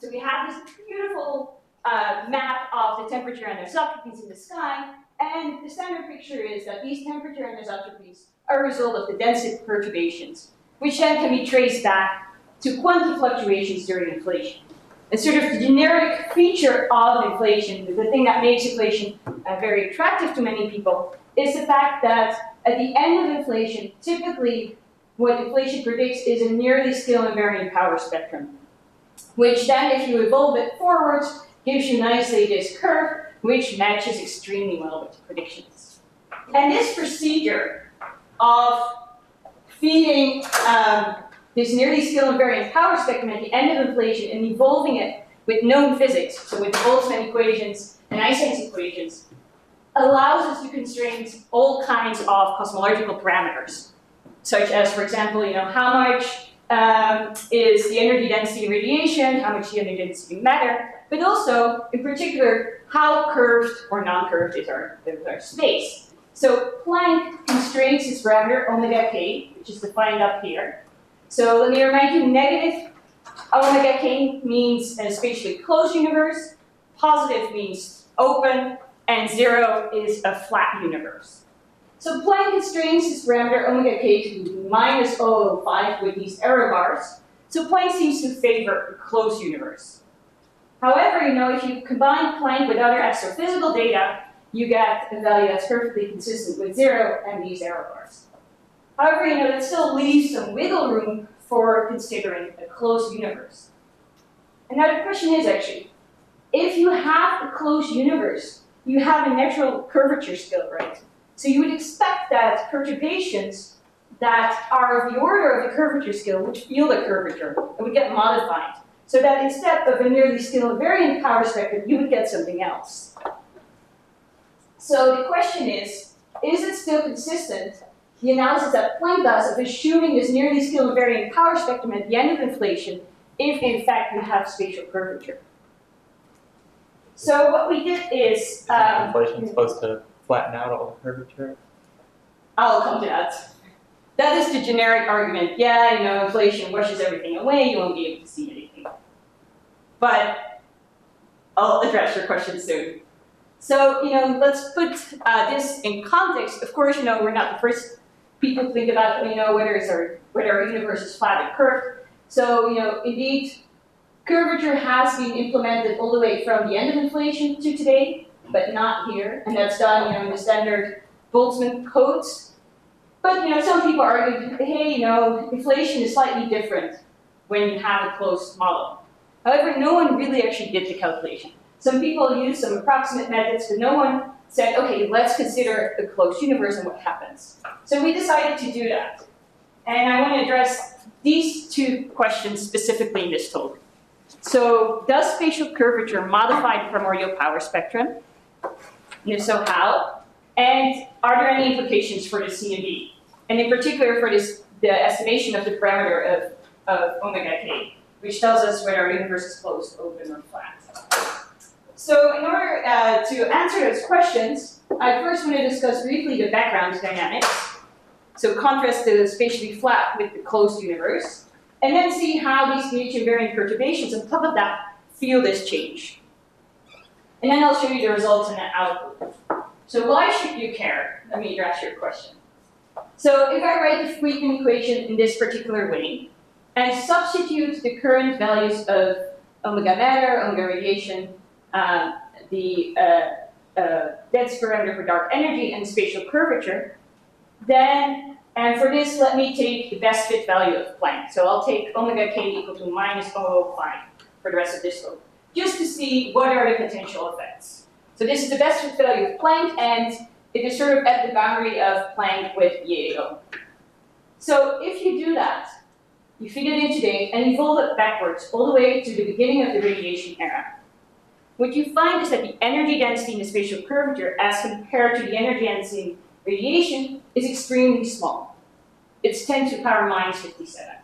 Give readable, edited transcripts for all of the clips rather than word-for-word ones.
So we have this beautiful map of the temperature and anisotropes in the sky, and the standard picture is that these temperature and anisotropes are a result of the density perturbations, which then can be traced back to quantity fluctuations during inflation. And sort of the generic feature of inflation, the thing that makes inflation very attractive to many people, is the fact that at the end of inflation, typically what inflation predicts is a nearly scale invariant power spectrum, which then, if you evolve it forwards, gives you nicely this curve, which matches extremely well with the predictions. And this procedure of feeding this nearly scale invariant power spectrum at the end of inflation and evolving it with known physics, so with Boltzmann equations and Einstein's equations, allows us to constrain all kinds of cosmological parameters, such as, for example, how much is the energy density of radiation, how much the energy density of matter, but also, in particular, how curved or non-curved is our space. So Planck constrains this parameter omega k, which is defined up here. So let me remind you, negative omega k means a spatially closed universe, positive means open, and 0 is a flat universe. So Planck constrains this parameter omega k to minus 0.005 with these error bars. So Planck seems to favor a closed universe. However, if you combine Planck with other astrophysical data, you get a value that's perfectly consistent with 0 and these error bars. However, that still leaves some wiggle room for considering a closed universe. And now the question is actually, if you have a closed universe, you have a natural curvature scale, right? So you would expect that perturbations that are of the order of the curvature scale would feel the curvature and would get modified. So that instead of a nearly scale invariant power spectrum, you would get something else. So the question is it still consistent, the analysis that Planck does of assuming this nearly scale invariant power spectrum at the end of inflation, if in fact we have spatial curvature? So what we did is... inflation supposed to flatten out all the curvature? I'll come to that. That is the generic argument. Yeah, inflation washes everything away, you won't be able to see anything. But I'll address your question soon. So, let's put this in context. Of course, we're not the first people to think about, whether our universe is flat and curved. So, indeed, curvature has been implemented all the way from the end of inflation to today, but not here. And that's done, in the standard Boltzmann codes. But, some people argue, hey, inflation is slightly different when you have a closed model. However, no one really actually did the calculation. Some people used some approximate methods, but no one said, okay, let's consider a closed universe and what happens. So we decided to do that. And I want to address these two questions specifically in this talk. So does spatial curvature modify the primordial power spectrum? And if so, how? And are there any implications for the CMB? And in particular for the estimation of the parameter of omega k, which tells us whether our universe is closed, open, or flat. So in order to answer those questions, I first want to discuss briefly the background dynamics. So contrast the spatially flat with the closed universe, and then see how these pH invariant perturbations on top of that feel this change. And then I'll show you the results in the output. So why should you care? Let me address your question. So if I write the Friedmann equation in this particular way, and substitute the current values of omega matter, omega radiation, the density parameter for dark energy, and spatial curvature, then, and for this, let me take the best fit value of Planck. So I'll take omega k equal to minus 0.05 for the rest of this slope, just to see what are the potential effects. So this is the best fit value of Planck, and it is sort of at the boundary of Planck with Yale. So if you do that, you feed it in today and evolve it backwards all the way to the beginning of the radiation era. What you find is that the energy density in the spatial curvature as compared to the energy density in radiation is extremely small. It's 10 to the power minus 57.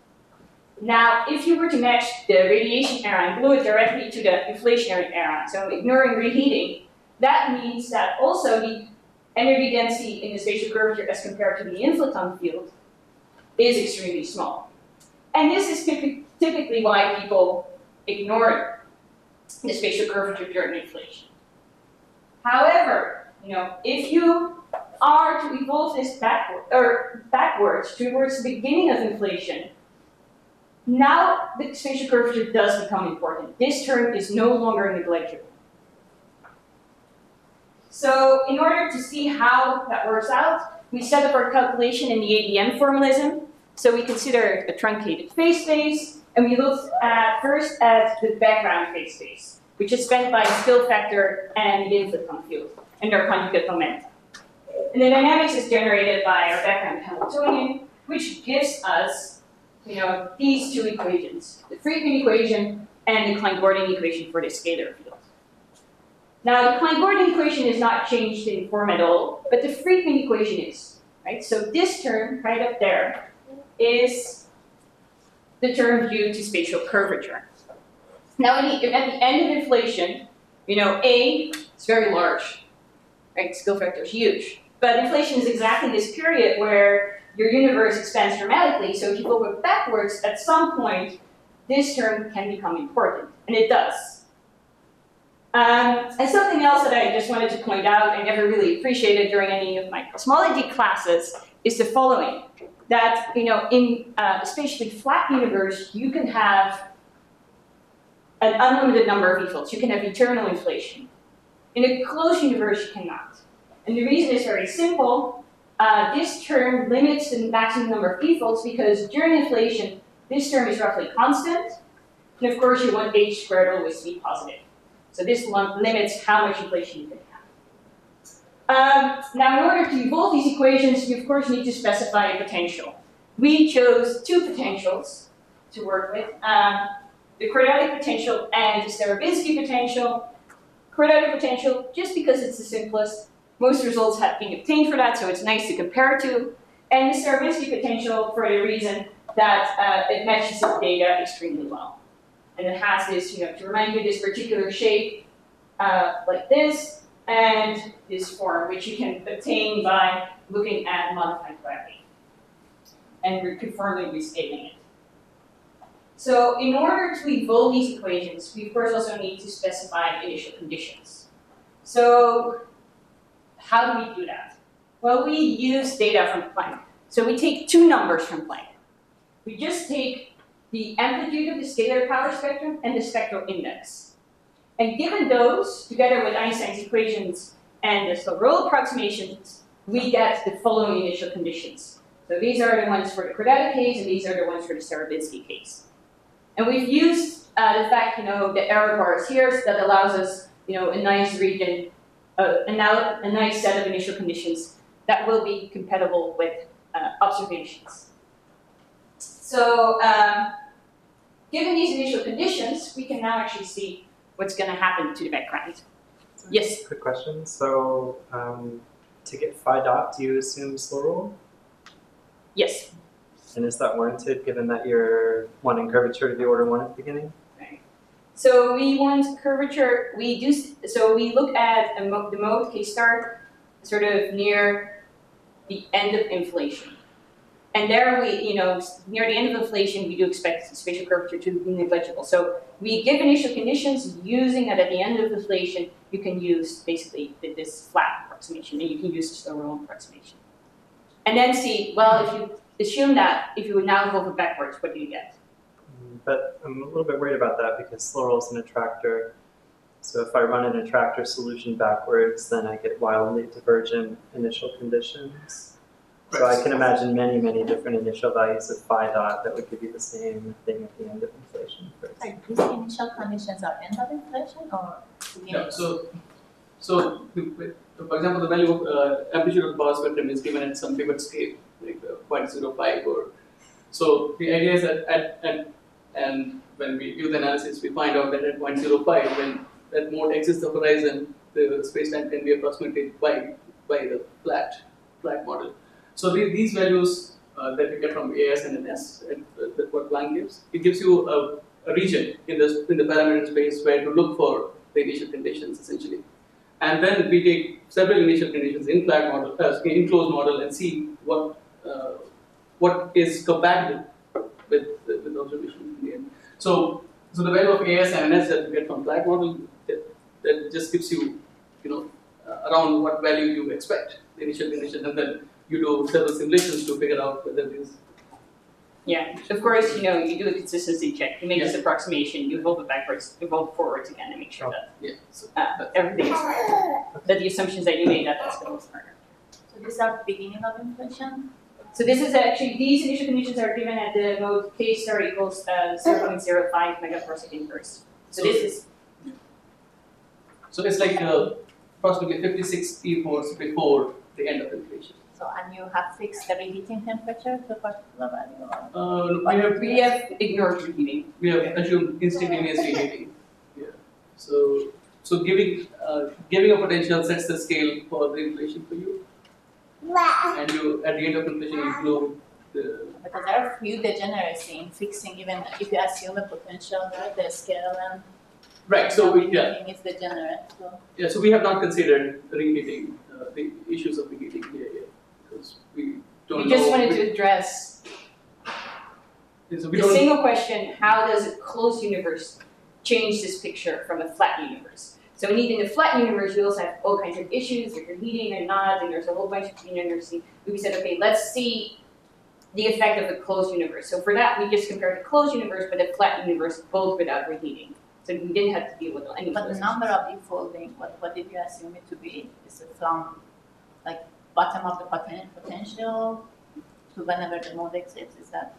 Now, if you were to match the radiation era and glue it directly to the inflationary era, so ignoring reheating, that means that also the energy density in the spatial curvature as compared to the inflaton field is extremely small. And this is typically why people ignoring the spatial curvature during inflation. However, if you are to evolve this backwards towards the beginning of inflation, now the spatial curvature does become important. This term is no longer negligible. So in order to see how that works out, we set up our calculation in the ADM formalism. So we consider a truncated phase space, and we looked first at the background phase space, which is spent by scale factor and the inflecton field, and their conjugate momentum. And the dynamics is generated by our background Hamiltonian, which gives us, these two equations: the Friedmann equation and the Klein-Gordon equation for the scalar field. Now, the Klein-Gordon equation is not changed in form at all, but the Friedmann equation is, right? So this term right up there is the term due to spatial curvature. Now, at the end of inflation, A is very large, right? Scale factor is huge. But inflation is exactly this period where your universe expands dramatically. So if you go backwards, at some point, this term can become important, and it does. And something else that I just wanted to point out, I never really appreciated during any of my cosmology classes, is the following: that in a spatially flat universe, you can have an unlimited number of e-fields. You can have eternal inflation. In a closed universe, you cannot. And the reason is very simple. This term limits the maximum number of e-fields because during inflation, this term is roughly constant. And of course, you want h squared always to be positive. So this limits how much inflation you can have. Now, in order to evolve these equations, you of course need to specify a potential. We chose two potentials to work with: the quadratic potential and the Starobinsky potential. Quadratic potential, just because it's the simplest. Most results have been obtained for that, so it's nice to compare to. And the Starobinsky potential for the reason that it matches the data extremely well. And it has this, to remind you, this particular shape like this, and this form, which you can obtain by looking at modified gravity and conformally rescaling it. So in order to evolve these equations, we of course also need to specify initial conditions. So how do we do that? Well, we use data from Planck. So we take two numbers from Planck. We just take the amplitude of the scalar power spectrum and the spectral index. And given those, together with Einstein's equations and the Slorol approximations, we get the following initial conditions. So these are the ones for the quadratic case, and these are the ones for the Starobinsky case. And we've used the fact, the error bars here, so that allows us, a nice region, a nice set of initial conditions that will be compatible with observations. So, given these initial conditions, we can now actually see what's going to happen to the background. Yes? Quick question. So, to get phi dot, do you assume Slorol? Yes. And is that warranted given that you're wanting curvature to be order 1 at the beginning? Right. So we want curvature, so we look at the mode K star sort of near the end of inflation. And there we, near the end of inflation, we do expect spatial curvature to be negligible. So we give initial conditions using that at the end of inflation, you can use basically this flat approximation, and you can use the Slorol approximation. And then see, well, if you assume that, if you would now evolve it backwards, what do you get? But I'm a little bit worried about that because Slorol is an attractor. So if I run an attractor solution backwards, then I get wildly divergent initial conditions. So I can imagine many, many different initial values of phi dot that would give you the same thing at the end of inflation. Like these initial conditions are end of inflation or beginning? Yeah, so for example, the value of amplitude of the power spectrum is given at some pivot scale, like 0.05 or so. The idea is that and when we do the analysis, we find out that at 0.05, when that mode exits the horizon, the space-time can be approximated by the flat model. So these values that we get from AS and NS, that's what Planck gives. It gives you a region in the parameter space where to look for the initial conditions essentially, and then we take several initial conditions in flat model, in closed model, and see what is compatible with observation in the end. So So the value of AS and NS that you get from flat model, that just gives you, around what value you expect, the initial condition, and then you do several simulations to figure out whether it is. Yeah, of course, you do a consistency check, you make this approximation, you evolve it backwards, evolve it forwards again, and make sure that Yeah. So everything is right. That the assumptions that you made, that's the most important. So these are beginning of inflation? So this is actually, these initial conditions are given at the mode k star equals 0.05 megaparsec inverse. So this is, So it's like approximately 56 T4s before the end of inflation. So, and you have fixed the reheating temperature to a particular value? Or? we have ignored reheating. We have assumed instantaneous reheating. Yeah. So giving a potential sets the scale for the inflation for you, and you at the end of inflation include the. Because there are few degeneracy in fixing, even if you assume a potential, right, the scale and Right. So reheating is degenerate. So. Yeah. So we have not considered reheating the issues of reheating here yet because we don't. We just know. wanted to address So we the don't. single question, how does a closed universe change this picture from a flat universe? So in a flat universe, we also have all kinds of issues, like you're heating and not, and there's a whole bunch of degeneracy. We said, okay, let's see the effect of the closed universe. So for that, we just compared the closed universe with a flat universe, both without reheating. So we didn't have to deal with any of But the those number of defolding, what did you assume it to be? Is it from like bottom of the potential to whenever the mode exists? Is that?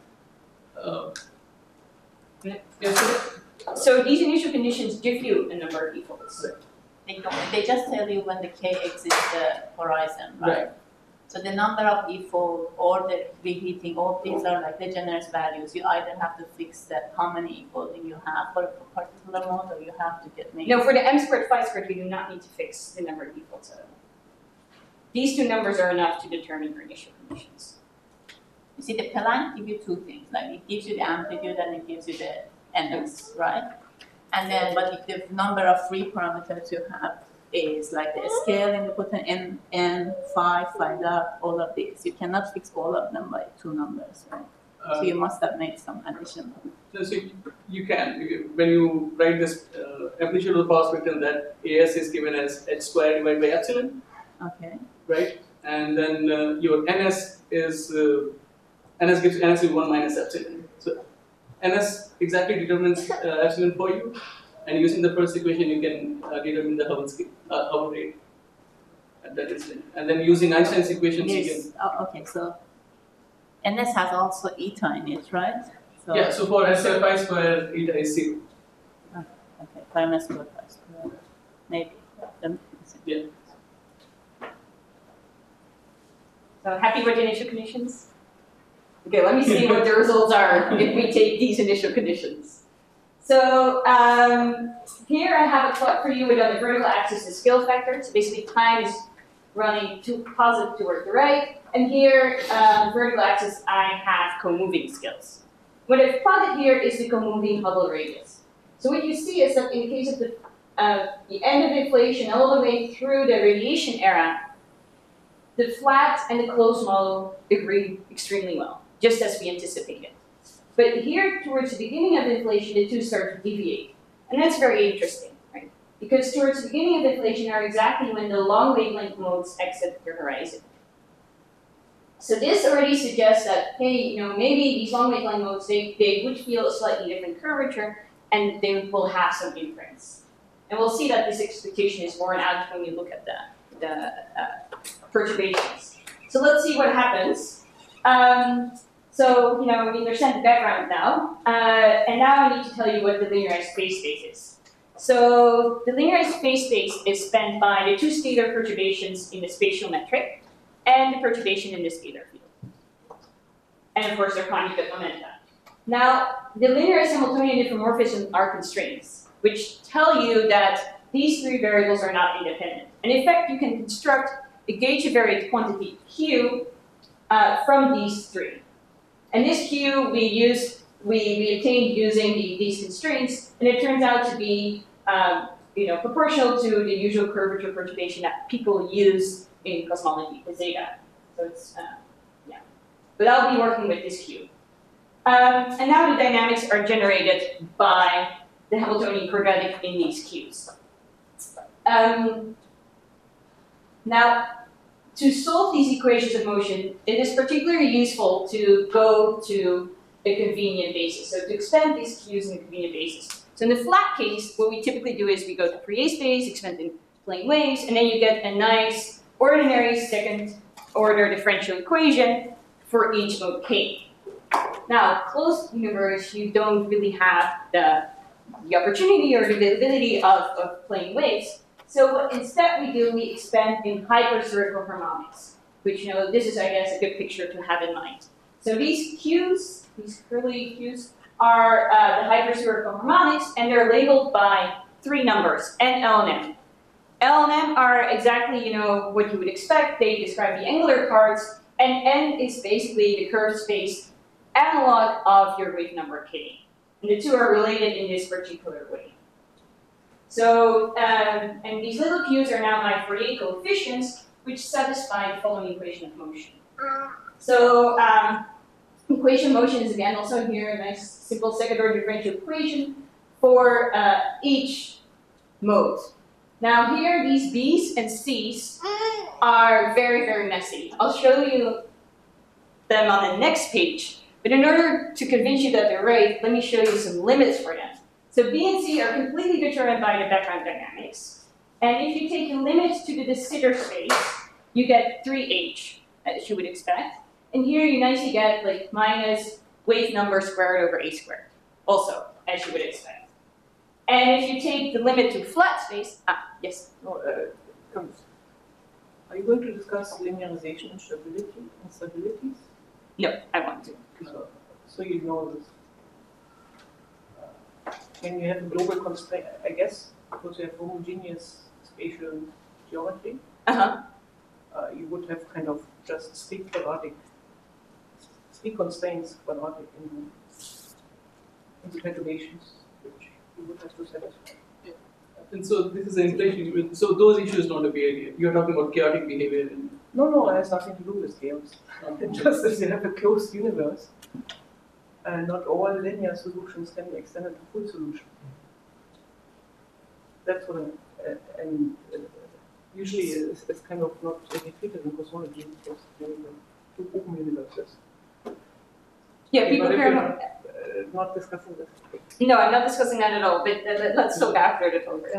So these initial conditions give you a number of defaults. They just tell you when the K exits the horizon, right? So the number of default or the reheating, all these are like degenerate values. You either have to fix that how many defaulting you have for a particular mode, or you have to get maybe. No, for the m squared phi squared, we do not need to fix the number of defaults at all. These two numbers are enough to determine your initial conditions. You see, the Planck gives you two things. Like it gives you the amplitude and it gives you the NS, right? And then, but if the number of free parameters you have is like the scale and you put an n, phi, phi dot, all of these. You cannot fix all of them by two numbers, right? So you must have made some addition. So you can, when you write this amplitude of the power spectrum, that AS is given as h squared divided by epsilon, Okay. right? And then your NS is, NS gives NS is 1 minus epsilon. So NS exactly determines epsilon for you, and using the first equation you can determine the Hubble scale, Hubble rate at that instant. And then using Einstein's equations you can. Yes. Oh, okay, so NS has also eta in it, right? So, Yeah, so for S phi square, eta is 0. Okay, pi minus square pi square. Maybe. Yeah. So happy with the initial conditions? Okay, let me see what the results are if we take these initial conditions. So here I have a plot for you with on the vertical axis the scale factor. So basically time is running positive toward the right. And here on the vertical axis I have co-moving scales. What I've plotted here is the co-moving Hubble radius. So what you see is that in the case of the end of inflation all the way through the radiation era, the flat and the closed model agree extremely well, just as we anticipated. But here, towards the beginning of inflation, the two start to deviate. And that's very interesting, right? Because towards the beginning of inflation are exactly when the long wavelength modes exit the horizon. So this already suggests that, hey, maybe these long wavelength modes, they would feel a slightly different curvature, and they will have some inference. And we'll see that this expectation is borne out when we look at the perturbations. So let's see what happens. So, we understand the background now, and now I need to tell you what the linearized phase space is. So the linearized phase space is spanned by the two scalar perturbations in the spatial metric and the perturbation in the scalar field. And of course, their conjugate momenta. Now, the linearized Hamiltonian diffeomorphism are constraints, which tell you that these three variables are not independent. And in fact, you can construct a gauge-varied quantity Q from these three. And this Q we obtained using these constraints, and it turns out to be proportional to the usual curvature perturbation that people use in cosmology, the zeta. So it's But I'll be working with this Q. And now the dynamics are generated by the Hamiltonian quadratic in these Qs. Now, to solve these equations of motion, it is particularly useful to go to a convenient basis. So to expand these Qs in a convenient basis. So in the flat case, what we typically do is we go to Fourier space, expand in plane waves, and then you get a nice ordinary second order differential equation for each mode K. Now, closed universe, you don't really have the opportunity or the availability of plane waves. So what instead we do, we expand in hyperspherical harmonics, which, you know, this is, I guess, a good picture to have in mind. So these Qs, these curly Qs, are the hyperspherical harmonics, and they're labeled by 3 numbers, N, L, and M. L and M are exactly, you know, what you would expect. They describe the angular parts, and N is basically the curved space analog of your wave number K. And the two are related in this particular way. So, and these little Qs are now my Fourier coefficients, which satisfy the following equation of motion. So, equation of motion is again also here a nice simple second order differential equation for each mode. Now here, these B's and C's are very, very messy. I'll show you them on the next page. But in order to convince you that they're right, let me show you some limits for them. So B and C are completely determined by the background dynamics. And if you take a limit to the de Sitter space, you get 3h, as you would expect. And here you nicely get like minus wave number squared over a squared, also, as you would expect. And if you take the limit to flat space, yes? No, are you going to discuss linearization and stabilities? No, I want to. So you know this. When you have a global constraint, I guess, because you have homogeneous spatial geometry, you would have kind of just three constraints quadratic in the calculations, which you would have to satisfy. Yeah. And so this is an inflation. So those issues not appear here. You're talking about chaotic behavior. And No, it has nothing to do with chaos. Just as you have a closed universe, and not all linear solutions can be extended to full solution. That's what and usually it's kind of not treated in cosmology because there are two open universes. Yeah, people But if care you're about. not discussing this. No, I'm not discussing that at all, but let's talk after the talk.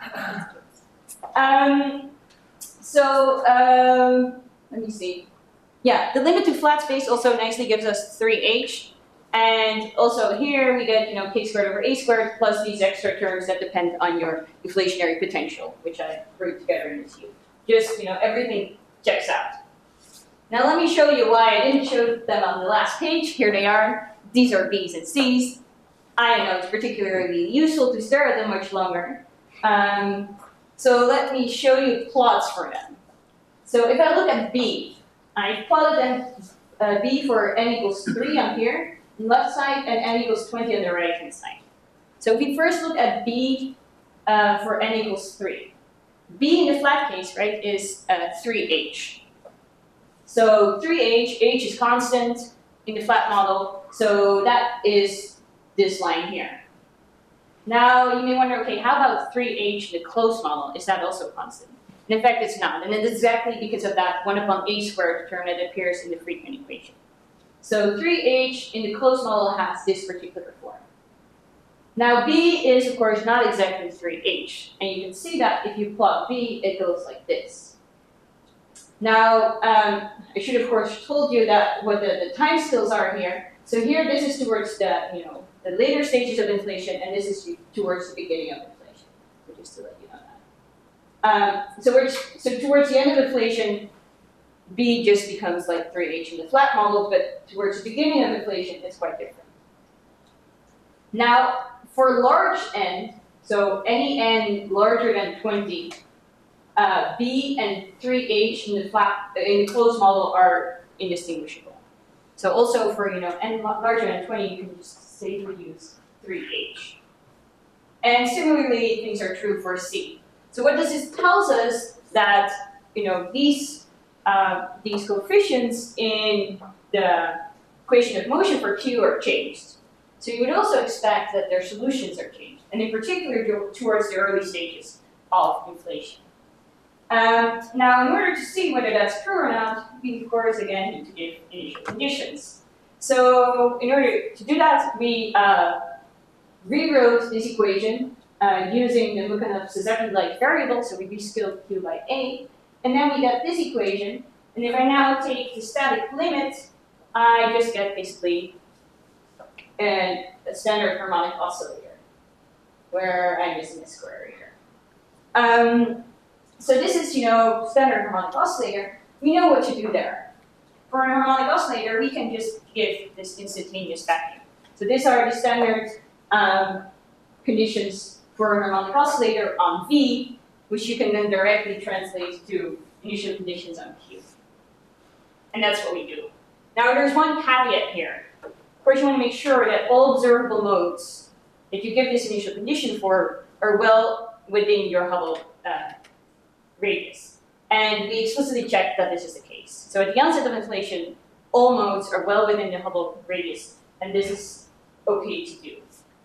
Let me see. Yeah, the limit to flat space also nicely gives us 3h. And also here we get, you know, k squared over a squared plus these extra terms that depend on your deflationary potential, which I bring together in this view. Just, you know, everything checks out. Now let me show you why I didn't show them on the last page. Here they are. These are B's and C's. I know it's particularly useful to stare at them much longer. So let me show you plots for them. So if I look at B, I plotted them B for n equals 3 on here, on the left side, and n equals 20 on the right hand side. So if we first look at B for n equals 3. B in the flat case, right, is 3h. So 3h, h is constant in the flat model, so that is this line here. Now you may wonder, okay, how about 3h in the closed model? Is that also constant? And in fact, it's not, and it's exactly because of that 1 upon a squared term that appears in the frequent equation. So 3h in the closed model has this particular form. Now B is, of course, not exactly 3h, and you can see that if you plot B, it goes like this. Now, I should, of course, told you that what the time scales are here. So here, this is towards the, you know, the later stages of inflation, and this is towards the beginning of inflation, which is to let you know that. So towards the end of inflation, B just becomes like 3h in the flat model, but towards the beginning of inflation, it's quite different. Now, for large n, so any n larger than 20, B and 3h in the closed model are indistinguishable. So also for, you know, n larger than 20, you can just safely use 3h. And similarly, things are true for C. So what does this tells us that, you know, these coefficients in the equation of motion for Q are changed. So you would also expect that their solutions are changed, and in particular towards the early stages of inflation. Now, in order to see whether that's true or not, we of course again need to give initial conditions. So in order to do that, we rewrote this equation using the Mukhanov-Suzuki-like variable, so we rescaled Q by A, and then we get this equation, and if I now take the static limit, I just get basically a standard harmonic oscillator, where I'm using a square here. So this is, standard harmonic oscillator. We know what to do there. For a harmonic oscillator, we can just give this instantaneous vacuum. So these are the standard conditions for a harmonic oscillator on V, which you can then directly translate to initial conditions on Q. And that's what we do. Now there's one caveat here. Of course, you want to make sure that all observable modes that you give this initial condition for are well within your Hubble radius. And we explicitly checked that this is the case. So at the onset of inflation, all modes are well within the Hubble radius, and this is okay to do.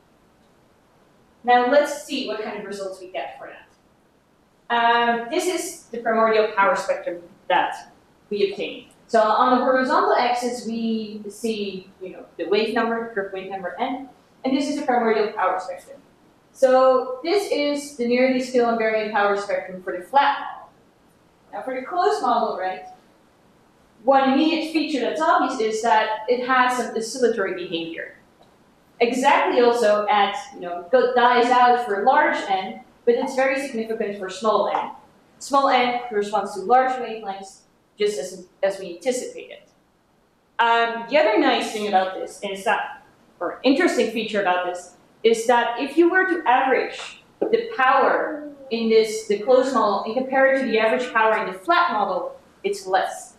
Now let's see what kind of results we get for that. This is the primordial power spectrum that we obtained. So on the horizontal axis, we see the wave number, curved wave number n, and this is the primordial power spectrum. So this is the nearly scale invariant power spectrum for the flat model. Now for the closed model, right, one immediate feature that's obvious is that it has some oscillatory behavior. Exactly also at, dies out for large n, but it's very significant for small n. Small n corresponds to large wavelengths, just as we anticipated. The other nice thing about this is that, or interesting feature about this, is that if you were to average the power in the closed model and compare it to the average power in the flat model, it's less.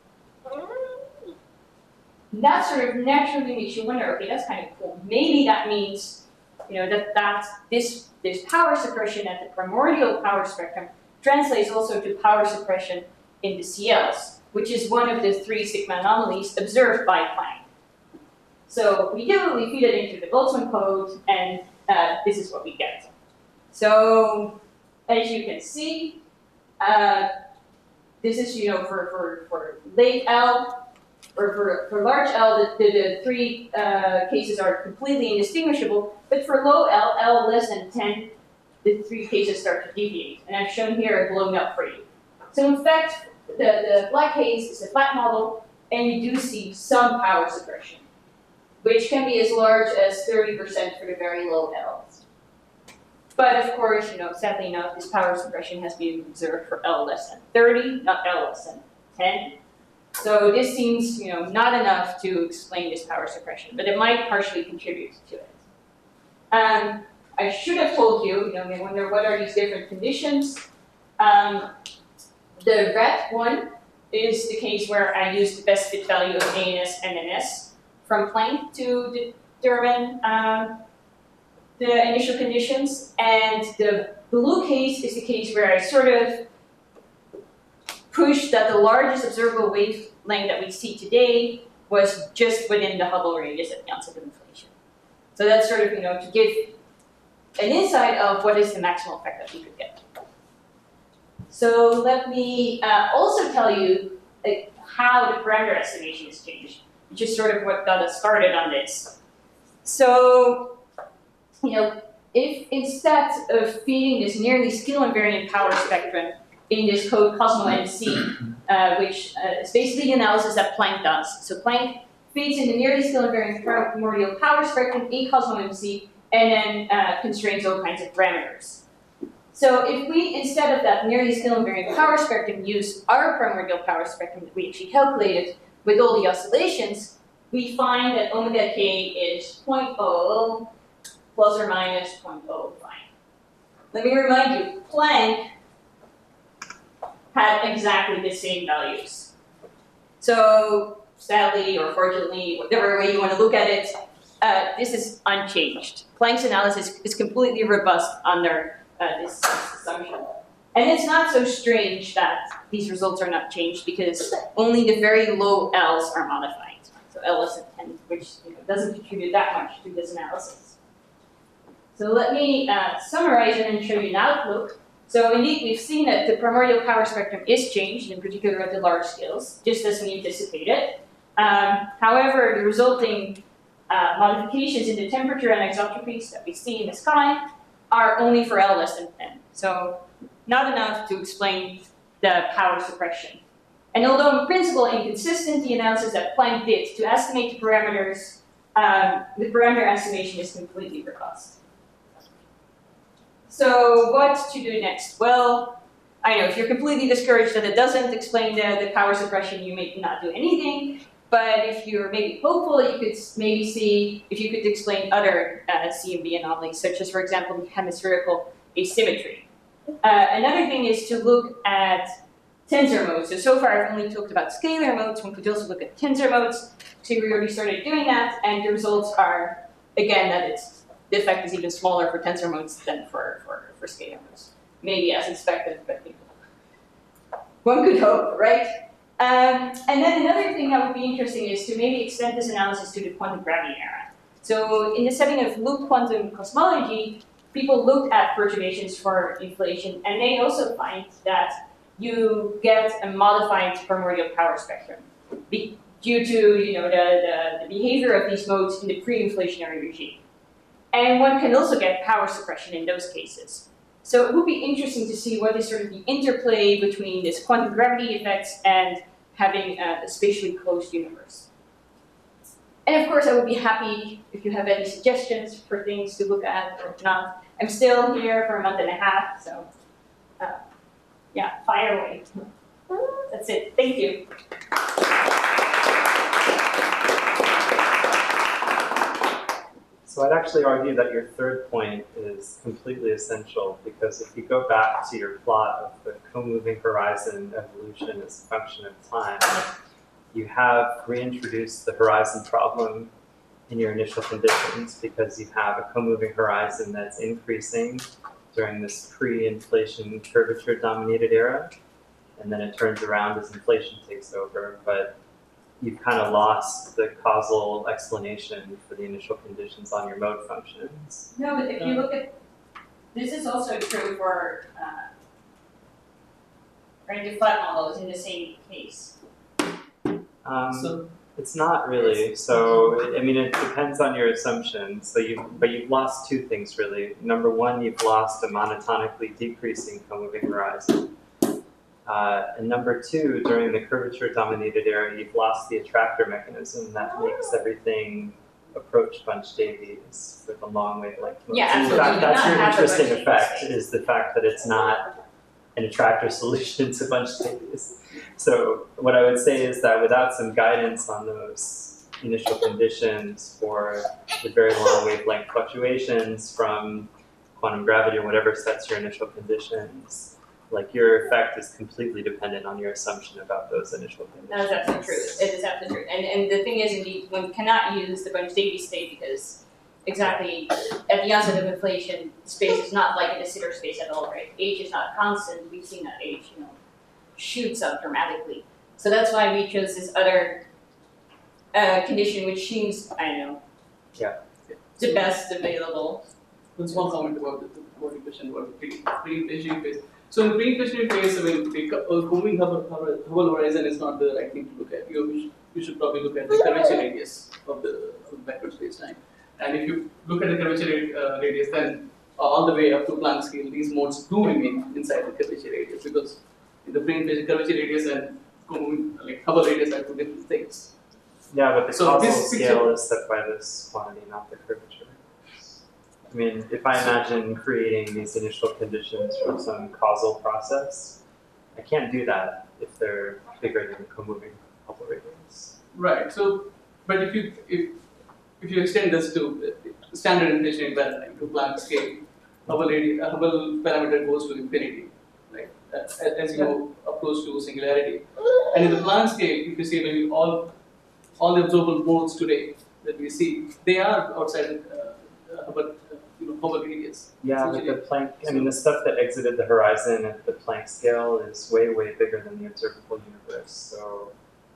And that sort of naturally makes you wonder, okay, that's kind of cool. Maybe that means, that this power suppression at the primordial power spectrum translates also to power suppression in the CLs, which is one of the 3 sigma anomalies observed by Planck. So we feed it into the Boltzmann code, and this is what we get. So as you can see, this is for late L, or for large L, the 3 cases are completely indistinguishable, but for low L, L less than 10, the 3 cases start to deviate. And I've shown here a blown up for you. So in fact, the black case is a flat model, and you do see some power suppression, which can be as large as 30% for the very low L's. But of course, sadly enough, this power suppression has been observed for L less than 30, not L less than 10. So this seems, not enough to explain this power suppression, but it might partially contribute to it. I should have told you, you wonder what are these different conditions. The red one is the case where I use the best fit value of ANS and NS from Planck to determine the initial conditions. And the blue case is the case where I sort of push that the largest observable wavelength that we see today was just within the Hubble radius at the onset of inflation. So that's sort of, to give an insight of what is the maximal effect that we could get. So let me also tell you how the parameter estimation has changed, which is sort of what got us started on this. So, if instead of feeding this nearly scale invariant power spectrum in this code Cosmo NC, which is basically the analysis that Planck does. So Planck feeds in the nearly scale invariant primordial power spectrum in Cosmo MC, and then constrains all kinds of parameters. So if we, instead of that nearly scale invariant power spectrum, use our primordial power spectrum that we actually calculated with all the oscillations, we find that omega k is 0.00 plus or minus 0.05. Let me remind you, Planck had exactly the same values. So sadly or fortunately, whatever way you want to look at it, this is unchanged. Planck's analysis is completely robust under this assumption. And it's not so strange that these results are not changed because only the very low L's are modified. So L less than 10, which doesn't contribute that much to this analysis. So let me summarize it and show you an outlook. So indeed, we've seen that the primordial power spectrum is changed, in particular at the large scales, just as we anticipated. However, the resulting modifications in the temperature and isotropies that we see in the sky are only for L less than 10. So not enough to explain the power suppression. And although in principle inconsistent, the analysis that Planck did to estimate the parameters, the parameter estimation is completely robust. So what to do next? Well, I know if you're completely discouraged that it doesn't explain the power suppression, you may not do anything. But if you're maybe hopeful, you could maybe see if you could explain other CMB anomalies, such as, for example, the hemispherical asymmetry. Another thing is to look at tensor modes. So far I've only talked about scalar modes. One could also look at tensor modes. So we already started doing that, and the results are, again, that the effect is even smaller for tensor modes than for scalar modes. Maybe as expected, but one could hope, right? And then another thing that would be interesting is to maybe extend this analysis to the quantum gravity era. So in the setting of loop quantum cosmology, people looked at perturbations for inflation, and they also find that you get a modified primordial power spectrum due to the behavior of these modes in the pre-inflationary regime. And one can also get power suppression in those cases. So it would be interesting to see what is sort of the interplay between this quantum gravity effects and having a spatially closed universe. And of course, I would be happy if you have any suggestions for things to look at or not. I'm still here for a month and a half, so yeah, fire away. That's it. Thank you. So I'd actually argue that your third point is completely essential, because if you go back to your plot of the co-moving horizon evolution as a function of time, you have reintroduced the horizon problem in your initial conditions, because you have a co-moving horizon that's increasing during this pre-inflation curvature-dominated era, and then it turns around as inflation takes over, but you've kind of lost the causal explanation for the initial conditions on your mode functions. No, but if you look at, this is also true for the flat model is in the same case. It's not really. So, I mean, it depends on your assumptions. So but you've lost two things, really. Number one, you've lost a monotonically decreasing co-moving horizon. And number two, during the curvature-dominated era, you've lost the attractor mechanism that makes everything approach Bunch-Davies with a long wavelength. Yeah, in fact, that's your interesting Bunch-Davies effect, is the fact that it's not an attractor solution to Bunch-Davies. So what I would say is that without some guidance on those initial conditions for the very long wavelength fluctuations from quantum gravity or whatever sets your initial conditions, like your effect is completely dependent on your assumption about those initial conditions. That is absolutely true. It is absolutely true. And the thing is, indeed, one cannot use the Bunch-Davies state because exactly at the onset of inflation, space is not like in the Sitter space at all, right? Age is not constant. We've seen that age, shoots up dramatically. So that's why we chose this other condition, which seems, the best available. One small comment about the question about the pre-inflationary phase. So in the pre-inflationary phase, I mean, the moving Hubble horizon is not the right thing to look at. You should probably look at the curvature radius of the backward space-time. And if you look at the curvature radius, then all the way up to Planck scale, these modes do remain inside the curvature radius, because in the pre-inflation curvature radius and Hubble radius are two different things. Yeah, but the causal scale is set by this quantity, not the curvature. I mean, if I imagine creating these initial conditions from some causal process, I can't do that if they're bigger than the co-moving Hubble radius. Right. So, but if you extend this to standard inflationary paradigm, to Planck scale, Hubble parameter goes to infinity, right? As you go up close to singularity. And in the Planck scale, if you see maybe all the observable modes today that we see, they are outside Hubble radius. Yeah, but the Planck, the stuff that exited the horizon at the Planck scale is way, way bigger than the observable universe. So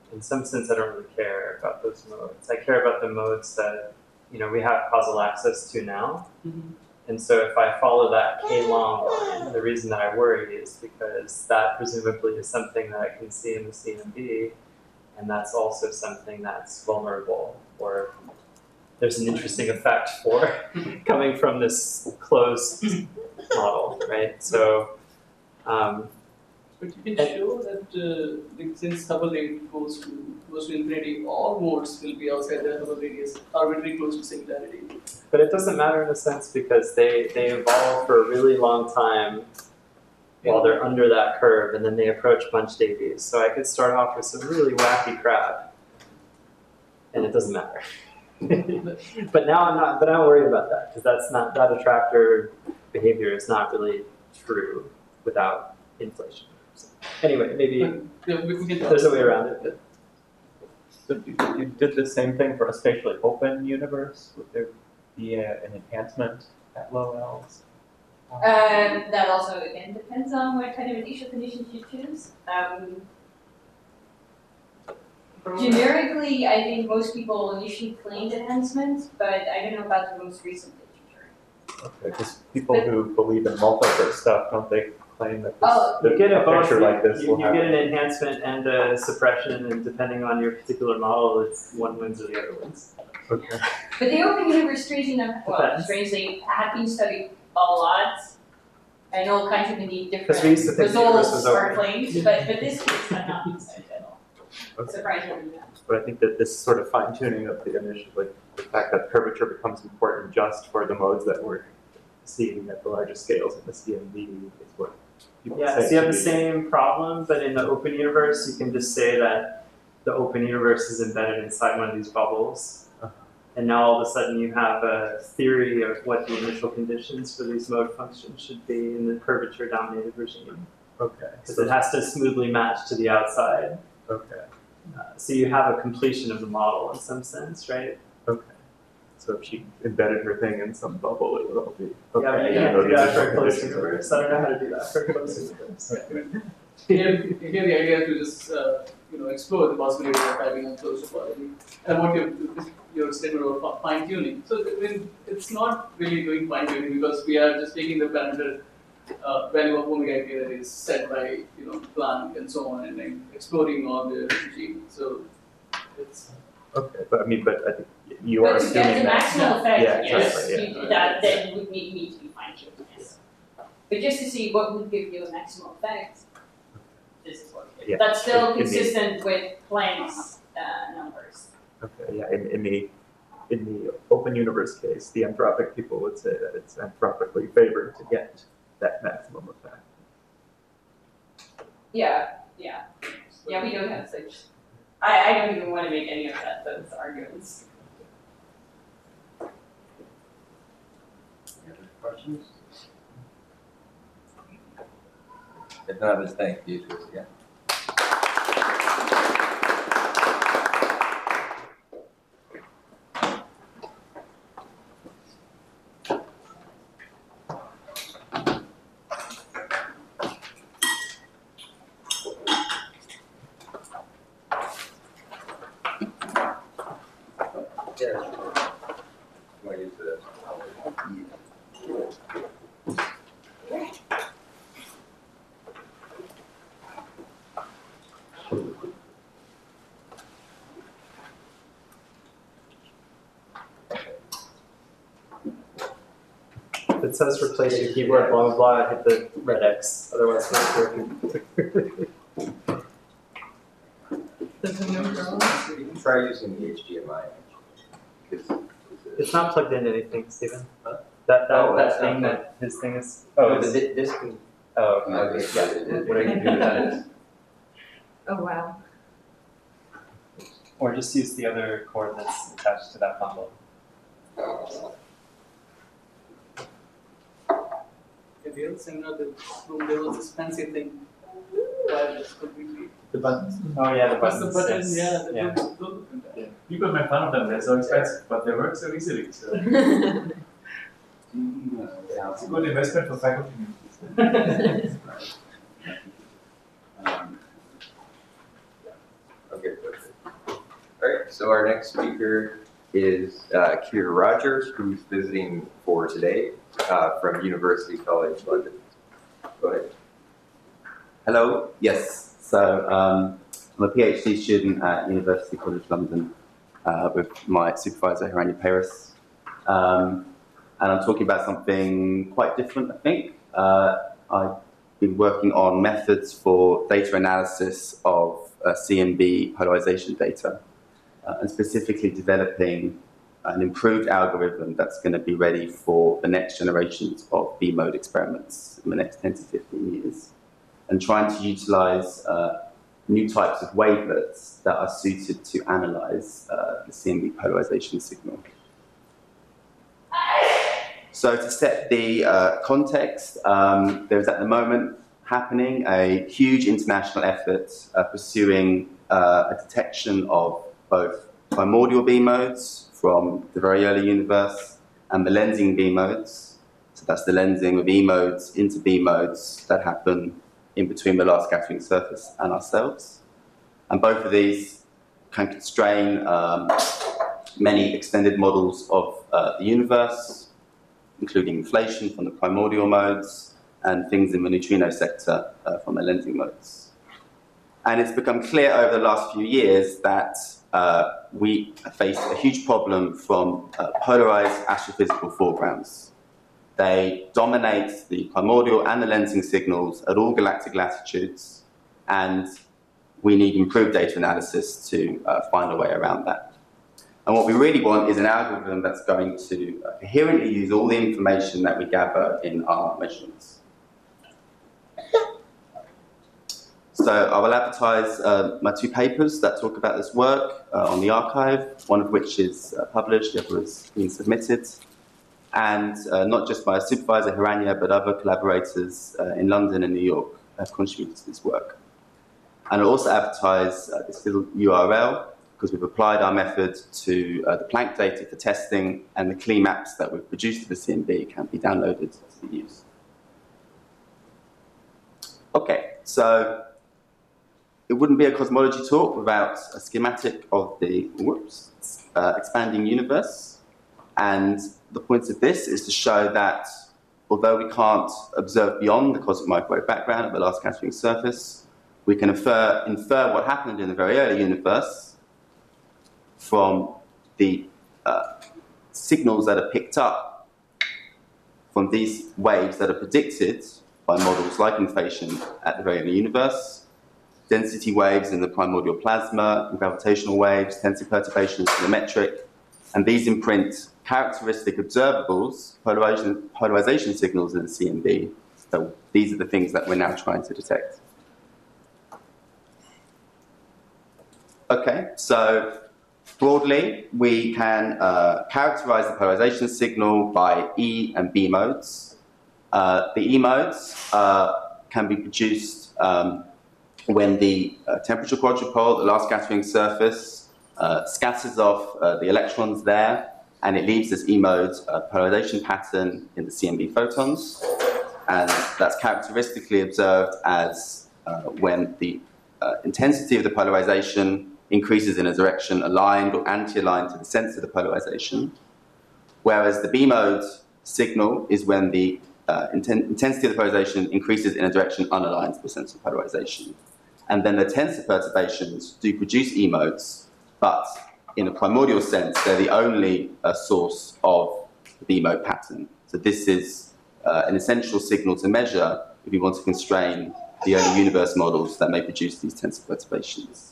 in some sense, I don't really care about those modes. I care about the modes that, we have causal access to now. Mhm. And so if I follow that K-long line, the reason that I worry is because that presumably is something that I can see in the CMB, and that's also something that's vulnerable, or there's an interesting effect for coming from this closed model, right? So, But you can show that since Hubble radius goes to infinity, all modes will be outside the Hubble radius, arbitrarily close to singularity. but it doesn't matter in a sense because they evolve for a really long time while they're under that curve, and then they approach bunch Davies. So I could start off with some really wacky crap, and it doesn't matter. But now I'm not worried about that because that attractor behavior is not really true without inflation. So anyway, maybe Yeah, we can there's a way around it. But So you did the same thing for a spatially open universe? Would there be an enhancement at low L's? That also again depends on what kind of initial conditions you choose. Generically, I think most people initially claimed enhancement, but I don't know about the most recent literature. Okay, because people who believe in multiverse stuff, don't they claim that Oh, this, you get a a both. picture like this You will get have an enhancement and a suppression, and depending on your particular model, it's one wins or the other wins. Okay. But the open universe, strangely enough, well, Depends. strangely, had been studied a lot. And all kinds of many Because we used to different think the universe results was are open. claimed, but this case had not been studied at all. Okay. Surprisingly enough. But I think that this sort of fine tuning of the initial, like the fact that curvature becomes important just for the modes that we're seeing at the largest scales in the CMB is what people Yeah, say. so you have the should be- same problem, but in the open universe, you can just say that the open universe is embedded inside one of these bubbles. Uh-huh. And now all of a sudden you have a theory of what the initial conditions for these mode functions should be in the curvature dominated regime. Okay. Because it has to smoothly match to the outside. Okay. So you have a completion of the model in some sense, right? Okay. So if she embedded her thing in some bubble, it would all be okay. Yeah, but you even can't though do the that for a initial closed conditions are- universe. I don't know how to do that for a closed universe. Here the idea is to just explore the possibility of having a closed topology. And what your statement about fine tuning. So it's not really doing fine tuning because we are just taking the parameter value of omega k that is set by Planck and so on, and then exploring all the regime. So it's Okay, but I think you are But to get assuming the that. maximal effect, Yeah, yes, exactly, you- that then would need to be fine tuned, yes. But just to see what would give you a maximal effect, this is what, Yeah. that's still In the- consistent with Planck's numbers. Okay, yeah, in the open universe case, the anthropic people would say that it's anthropically favored to get that maximum effect. Yeah, we don't have such, I don't even want to make any of those arguments. Any other questions? If not, just thank you again. Yeah. Want to use this? If it says replace your keyboard, blah, blah, blah, hit the red X, otherwise it's not working. Try using the HDMI. Because It's not plugged into anything, Stephen. Huh? That Oh, that's thing not that his thing is. Oh, is- this can. Oh, okay, yeah. What I can do with that is. Oh, wow. Or just use the other cord that's attached to that bundle. At the other seminar, there was this fancy thing. Wireless completely. The buttons? Oh, yeah, the Press buttons. the button, yes. yeah. Yeah. Those look fantastic. People make fun of them, they're so expensive, but they work so easily. So it's a good investment for faculty members. Okay, good. so our next speaker is Kira Rogers, who's visiting for today from University College London. Go ahead. Hello, yes. So I'm a PhD student at University College London with my supervisor, Hiranya Paris. And I'm talking about something quite different, I think. I've been working on methods for data analysis of CMB polarization data, and specifically developing an improved algorithm that's going to be ready for the next generations of B-mode experiments in the next 10 to 15 years, and trying to utilize new types of wavelets that are suited to analyze the CMB polarization signal. So to set the context, there's at the moment happening a huge international effort pursuing a detection of both primordial B modes from the very early universe and the lensing B modes. So that's the lensing of E modes into B modes that happen in between the last scattering surface and ourselves. And both of these can constrain many extended models of the universe, including inflation from the primordial modes and things in the neutrino sector from the lensing modes. And it's become clear over the last few years that we face a huge problem from polarized astrophysical foregrounds. They dominate the primordial and the lensing signals at all galactic latitudes, and we need improved data analysis to find a way around that. And what we really want is an algorithm that's going to coherently use all the information that we gather in our measurements. So I will advertise my two papers that talk about this work on the archive, one of which is published, the other has been submitted. And not just my supervisor, Hiranya, but other collaborators in London and New York have contributed to this work. And I'll also advertise this little URL, because we've applied our method to the Planck data for testing, and the CLE maps that we've produced for the CMB can be downloaded to be used. Okay, so it wouldn't be a cosmology talk without a schematic of the expanding universe. And the point of this is to show that although we can't observe beyond the cosmic microwave background at the last scattering surface, we can infer what happened in the very early universe from the signals that are picked up from these waves that are predicted by models like inflation at the very early universe, density waves in the primordial plasma, and gravitational waves, tensor perturbations, telemetric, and these imprint characteristic observables, polarization signals in the CMB. So these are the things that we're now trying to detect. Okay, so broadly, we can characterize the polarization signal by E and B modes. The E modes can be produced when the temperature quadrupole, the last scattering surface, scatters off the electrons there, and it leaves this E mode polarization pattern in the CMB photons. And that's characteristically observed as when the intensity of the polarization increases in a direction aligned or anti-aligned to the sense of the polarization, whereas the B mode signal is when the intensity of the polarization increases in a direction unaligned to the sense of polarization. And then the tensor perturbations do produce E modes, but in a primordial sense, they're the only source of the B mode pattern. So this is an essential signal to measure if you want to constrain the early universe models that may produce these tensor perturbations.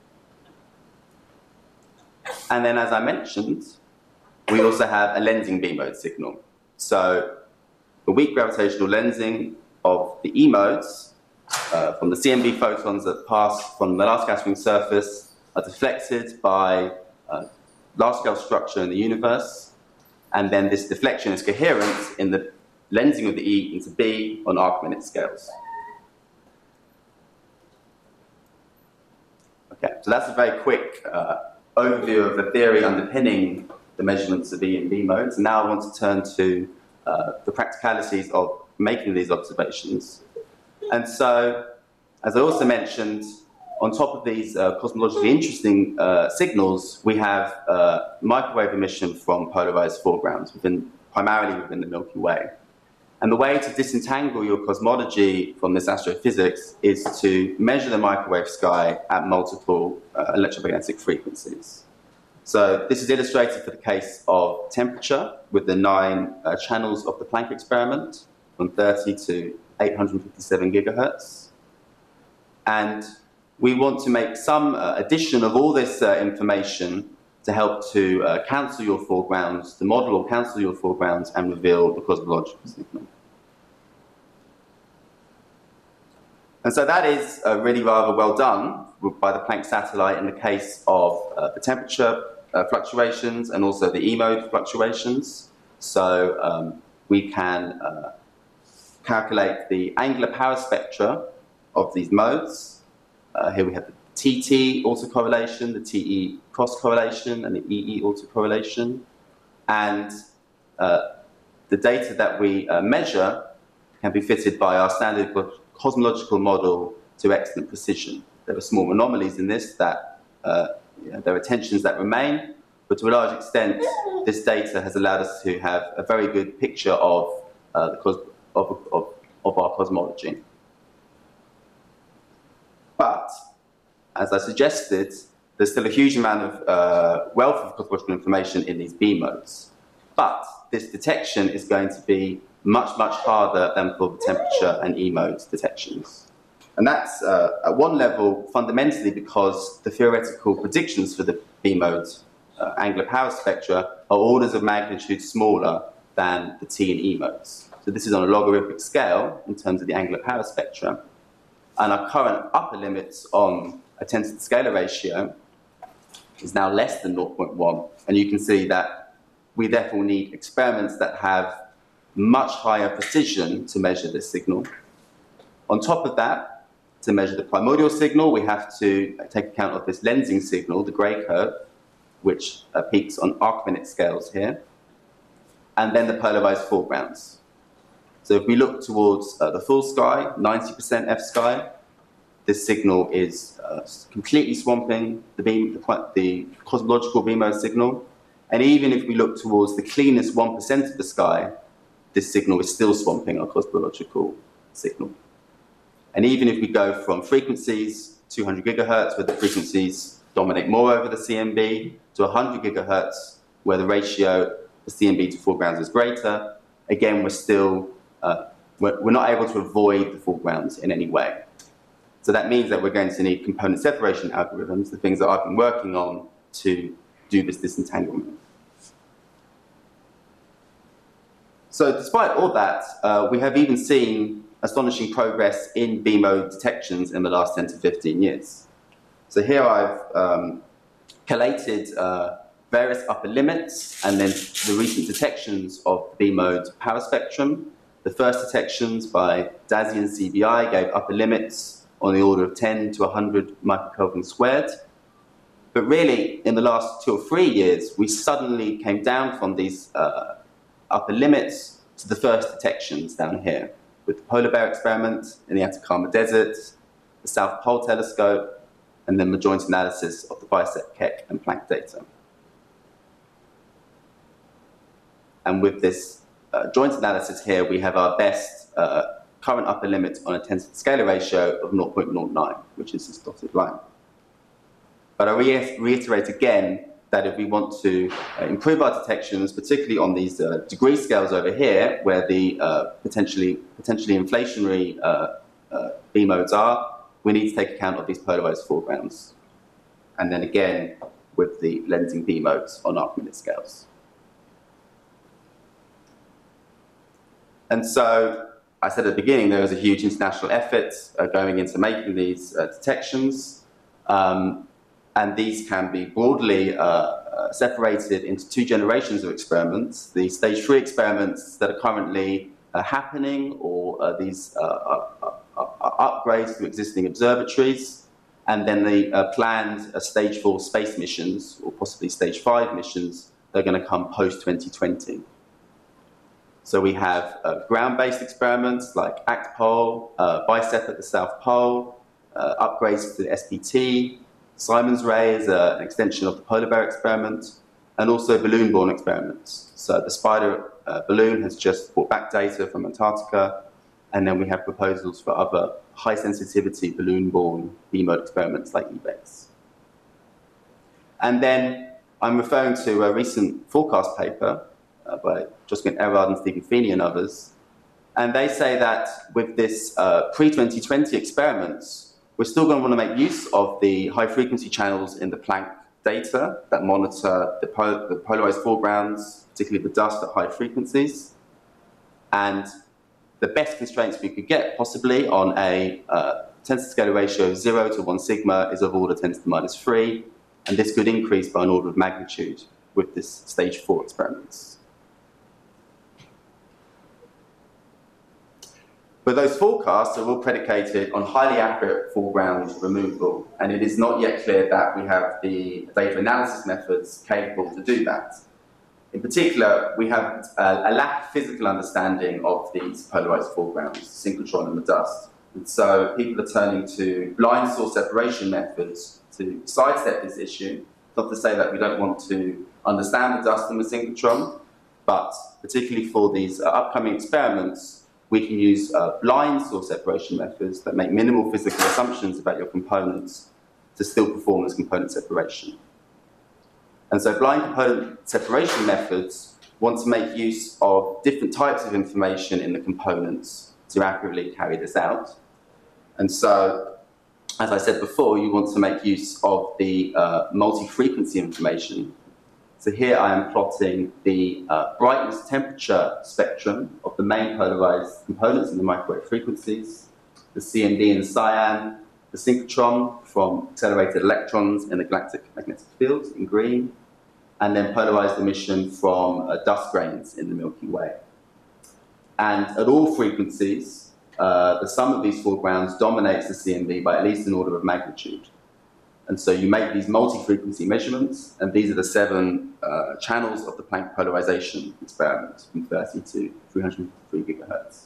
And then, as I mentioned, we also have a lensing B mode signal. So the weak gravitational lensing of the E modes from the CMB photons that pass from the last scattering surface are deflected by large-scale structure in the universe, and then this deflection is coherent in the lensing of the E into B on arc-minute scales. Okay, so that's a very quick overview of the theory underpinning the measurements of E and B modes. And now I want to turn to the practicalities of making these observations. And so, as I also mentioned, on top of these cosmologically interesting signals, we have microwave emission from polarized foregrounds, primarily within the Milky Way. And the way to disentangle your cosmology from this astrophysics is to measure the microwave sky at multiple electromagnetic frequencies. So this is illustrated for the case of temperature with the 9 channels of the Planck experiment from 30 to 857 gigahertz. And we want to make some addition of all this information to help to cancel your foregrounds, to model or cancel your foregrounds and reveal the cosmological signal. And so that is really rather well done by the Planck satellite in the case of the temperature fluctuations and also the E-mode fluctuations. So we can calculate the angular power spectra of these modes. Here we have the TT autocorrelation, the TE cross-correlation, and the EE autocorrelation. And the data that we measure can be fitted by our standard cosmological model to excellent precision. There are small anomalies in this that there are tensions that remain, but to a large extent, this data has allowed us to have a very good picture of our cosmology. But, as I suggested, there's still a huge amount of wealth of cosmological information in these B modes. But this detection is going to be much, much harder than for the temperature and E mode detections. And that's, at one level, fundamentally because the theoretical predictions for the B mode angular power spectra are orders of magnitude smaller than the T and E modes. So this is on a logarithmic scale in terms of the angular power spectra. And our current upper limits on a tensor scalar ratio is now less than 0.1. And you can see that we therefore need experiments that have much higher precision to measure this signal. On top of that, to measure the primordial signal, we have to take account of this lensing signal, the gray curve, which peaks on arc-minute scales here, and then the polarized foregrounds. So if we look towards the full sky, 90% F sky, this signal is completely swamping the cosmological B mode signal. And even if we look towards the cleanest 1% of the sky, this signal is still swamping our cosmological signal. And even if we go from frequencies, 200 gigahertz, where the frequencies dominate more over the CMB, to 100 gigahertz, where the ratio of CMB to foregrounds is greater, again, we're still, we're not able to avoid the foregrounds in any way. So that means that we're going to need component separation algorithms, the things that I've been working on to do this disentanglement. So despite all that, we have even seen astonishing progress in B mode detections in the last 10 to 15 years. So here I've collated various upper limits and then the recent detections of the B mode power spectrum. The first detections by DASI and CBI gave upper limits on the order of 10 to 100 microkelvin squared. But really, in the last 2 or 3 years, we suddenly came down from these upper limits to the first detections down here, with the Polar Bear experiment in the Atacama Desert, the South Pole Telescope, and then the joint analysis of the BICEP, Keck, and Planck data. And with this joint analysis here, we have our best current upper limit on a tensor scalar ratio of 0.09, which is this dotted line. But I reiterate again that if we want to improve our detections, particularly on these degree scales over here, where the potentially inflationary B modes are, we need to take account of these polarized foregrounds. And then again, with the lensing B modes on arc-minute scales. And so, I said at the beginning, there was a huge international effort going into making these detections. And these can be broadly separated into 2 generations of experiments. The stage 3 experiments that are currently happening, or these upgrades to existing observatories, and then the planned stage 4 space missions, or possibly stage 5 missions, that are going to come post-2020. So we have ground-based experiments like ACTPole, BICEP at the South Pole, upgrades to the SPT. Simon's ray is an extension of the polar bear experiment, and also balloon-borne experiments. So the spider balloon has just brought back data from Antarctica, and then we have proposals for other high-sensitivity balloon-borne B-mode experiments like EBEX. And then I'm referring to a recent forecast paper by Jocelyn Erard and Stephen Feeney and others, and they say that with this pre-2020 experiments, we're still going to want to make use of the high-frequency channels in the Planck data that monitor the polarized foregrounds, particularly the dust at high frequencies. And the best constraints we could get, possibly, on a tensor scalar ratio of 0 to 1 sigma is of order 10 to the -3, and this could increase by an order of magnitude with this stage 4 experiments. But those forecasts are all predicated on highly accurate foreground removal, and it is not yet clear that we have the data analysis methods capable to do that. In particular, we have a lack of physical understanding of these polarized foregrounds, synchrotron and the dust. And so people are turning to blind source separation methods to sidestep this issue. Not to say that we don't want to understand the dust and the synchrotron, but particularly for these upcoming experiments, we can use blind source separation methods that make minimal physical assumptions about your components to still perform as component separation. And so blind component separation methods want to make use of different types of information in the components to accurately carry this out. And so, as I said before, you want to make use of the multi-frequency information. So here I am plotting the brightness temperature spectrum of the main polarized components in the microwave frequencies, the CMD in cyan, the synchrotron from accelerated electrons in the galactic magnetic field in green, and then polarized emission from dust grains in the Milky Way. And at all frequencies, the sum of these foregrounds dominates the CMB by at least an order of magnitude. And so you make these multi-frequency measurements, and these are the 7 channels of the Planck polarization experiment from 30 to 303 gigahertz.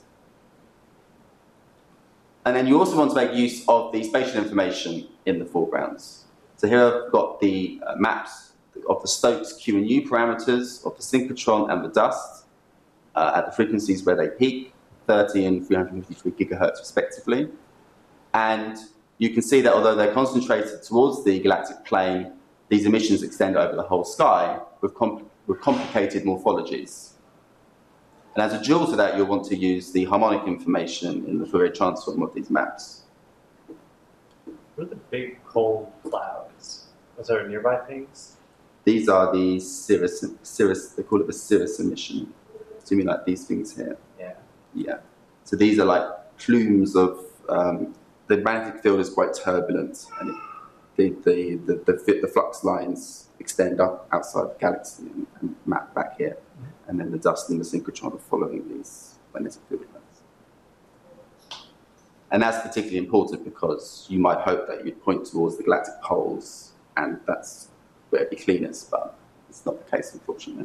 And then you also want to make use of the spatial information in the foregrounds. So here I've got the maps of the Stokes Q and U parameters of the synchrotron and the dust at the frequencies where they peak, 30 and 353 gigahertz respectively. And you can see that although they're concentrated towards the galactic plane, these emissions extend over the whole sky with complicated morphologies. And as a dual to that, you'll want to use the harmonic information in the Fourier transform of these maps. What are the big cold clouds? Those are nearby things? These are the cirrus, they call it the cirrus emission. So you mean like these things here? Yeah. Yeah. So these are like plumes of, the magnetic field is quite turbulent, and the flux lines extend up outside the galaxy and map back here. And then the dust and the synchrotron are following these magnetic field lines. And that's particularly important because you might hope that you'd point towards the galactic poles, and that's where it'd be cleanest, but it's not the case, unfortunately.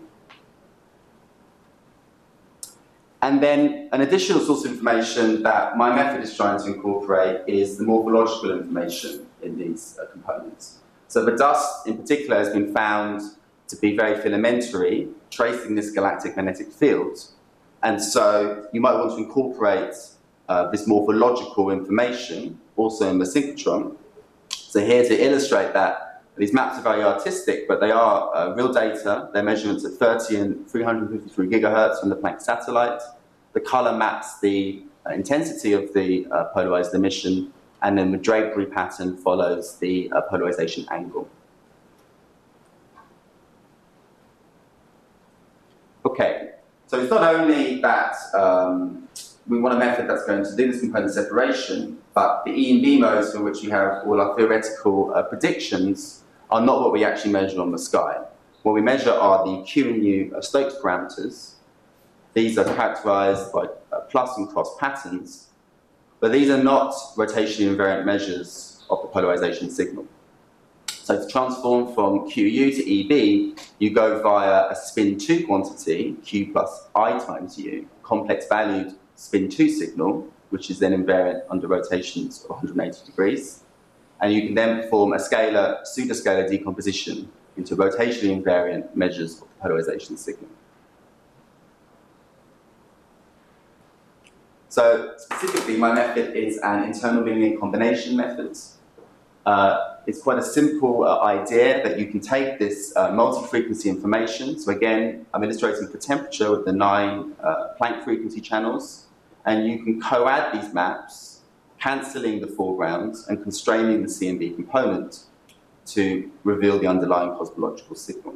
And then an additional source of information that my method is trying to incorporate is the morphological information in these components. So the dust in particular has been found to be very filamentary, tracing this galactic magnetic field. And so you might want to incorporate this morphological information also in the synchrotron. So here to illustrate that, these maps are very artistic, but they are real data. They're measurements at 30 and 353 gigahertz from the Planck satellite. The color maps the intensity of the polarized emission, and then the drapery pattern follows the polarization angle. Okay, so it's not only that we want a method that's going to do this component separation, but the E and B modes for which we have all our theoretical predictions are not what we actually measure on the sky. What we measure are the Q and U Stokes parameters. These are characterized by plus and cross patterns, but these are not rotationally invariant measures of the polarization signal. So to transform from QU to EB, you go via a spin 2 quantity, Q plus I times U, complex valued spin 2 signal, which is then invariant under rotations of 180 degrees. And you can then perform a pseudoscalar decomposition into rotationally invariant measures of the polarization signal. So specifically, my method is an internal linear combination method. It's quite a simple idea that you can take this multi-frequency information. So again, I'm illustrating for temperature with the 9 Planck frequency channels. And you can co-add these maps, cancelling the foregrounds and constraining the CMB component to reveal the underlying cosmological signal.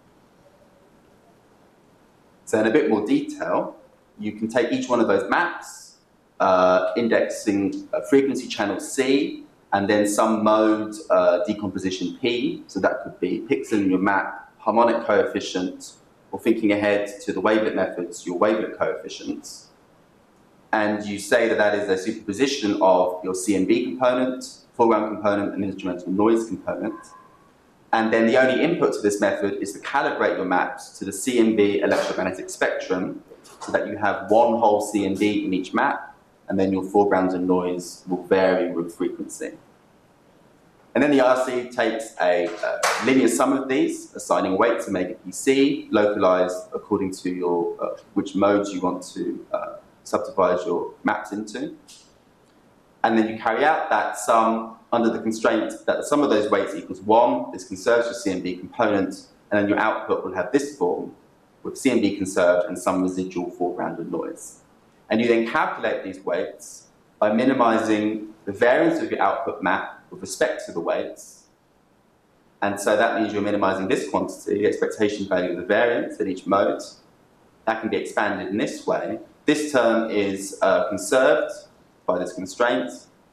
So in a bit more detail, you can take each one of those maps, indexing frequency channel C, and then some mode decomposition P. So that could be pixel in your map, harmonic coefficient, or thinking ahead to the wavelet methods, your wavelet coefficients. And you say that that is a superposition of your CMB component, foreground component, and instrumental noise component. And then the only input to this method is to calibrate your maps to the CMB electromagnetic spectrum so that you have one whole CMB in each map, and then your foreground and noise will vary with frequency. And then the RC takes a linear sum of these, assigning weight to make it PC, localized according to your which modes you want to subdivide your maps into. And then you carry out that sum under the constraint that the sum of those weights equals 1. This conserves your CMB component, and then your output will have this form, with CMB conserved and some residual foreground and noise. And you then calculate these weights by minimizing the variance of your output map with respect to the weights. And so that means you're minimizing this quantity, the expectation value of the variance at each mode. That can be expanded in this way. This term is conserved by this constraint.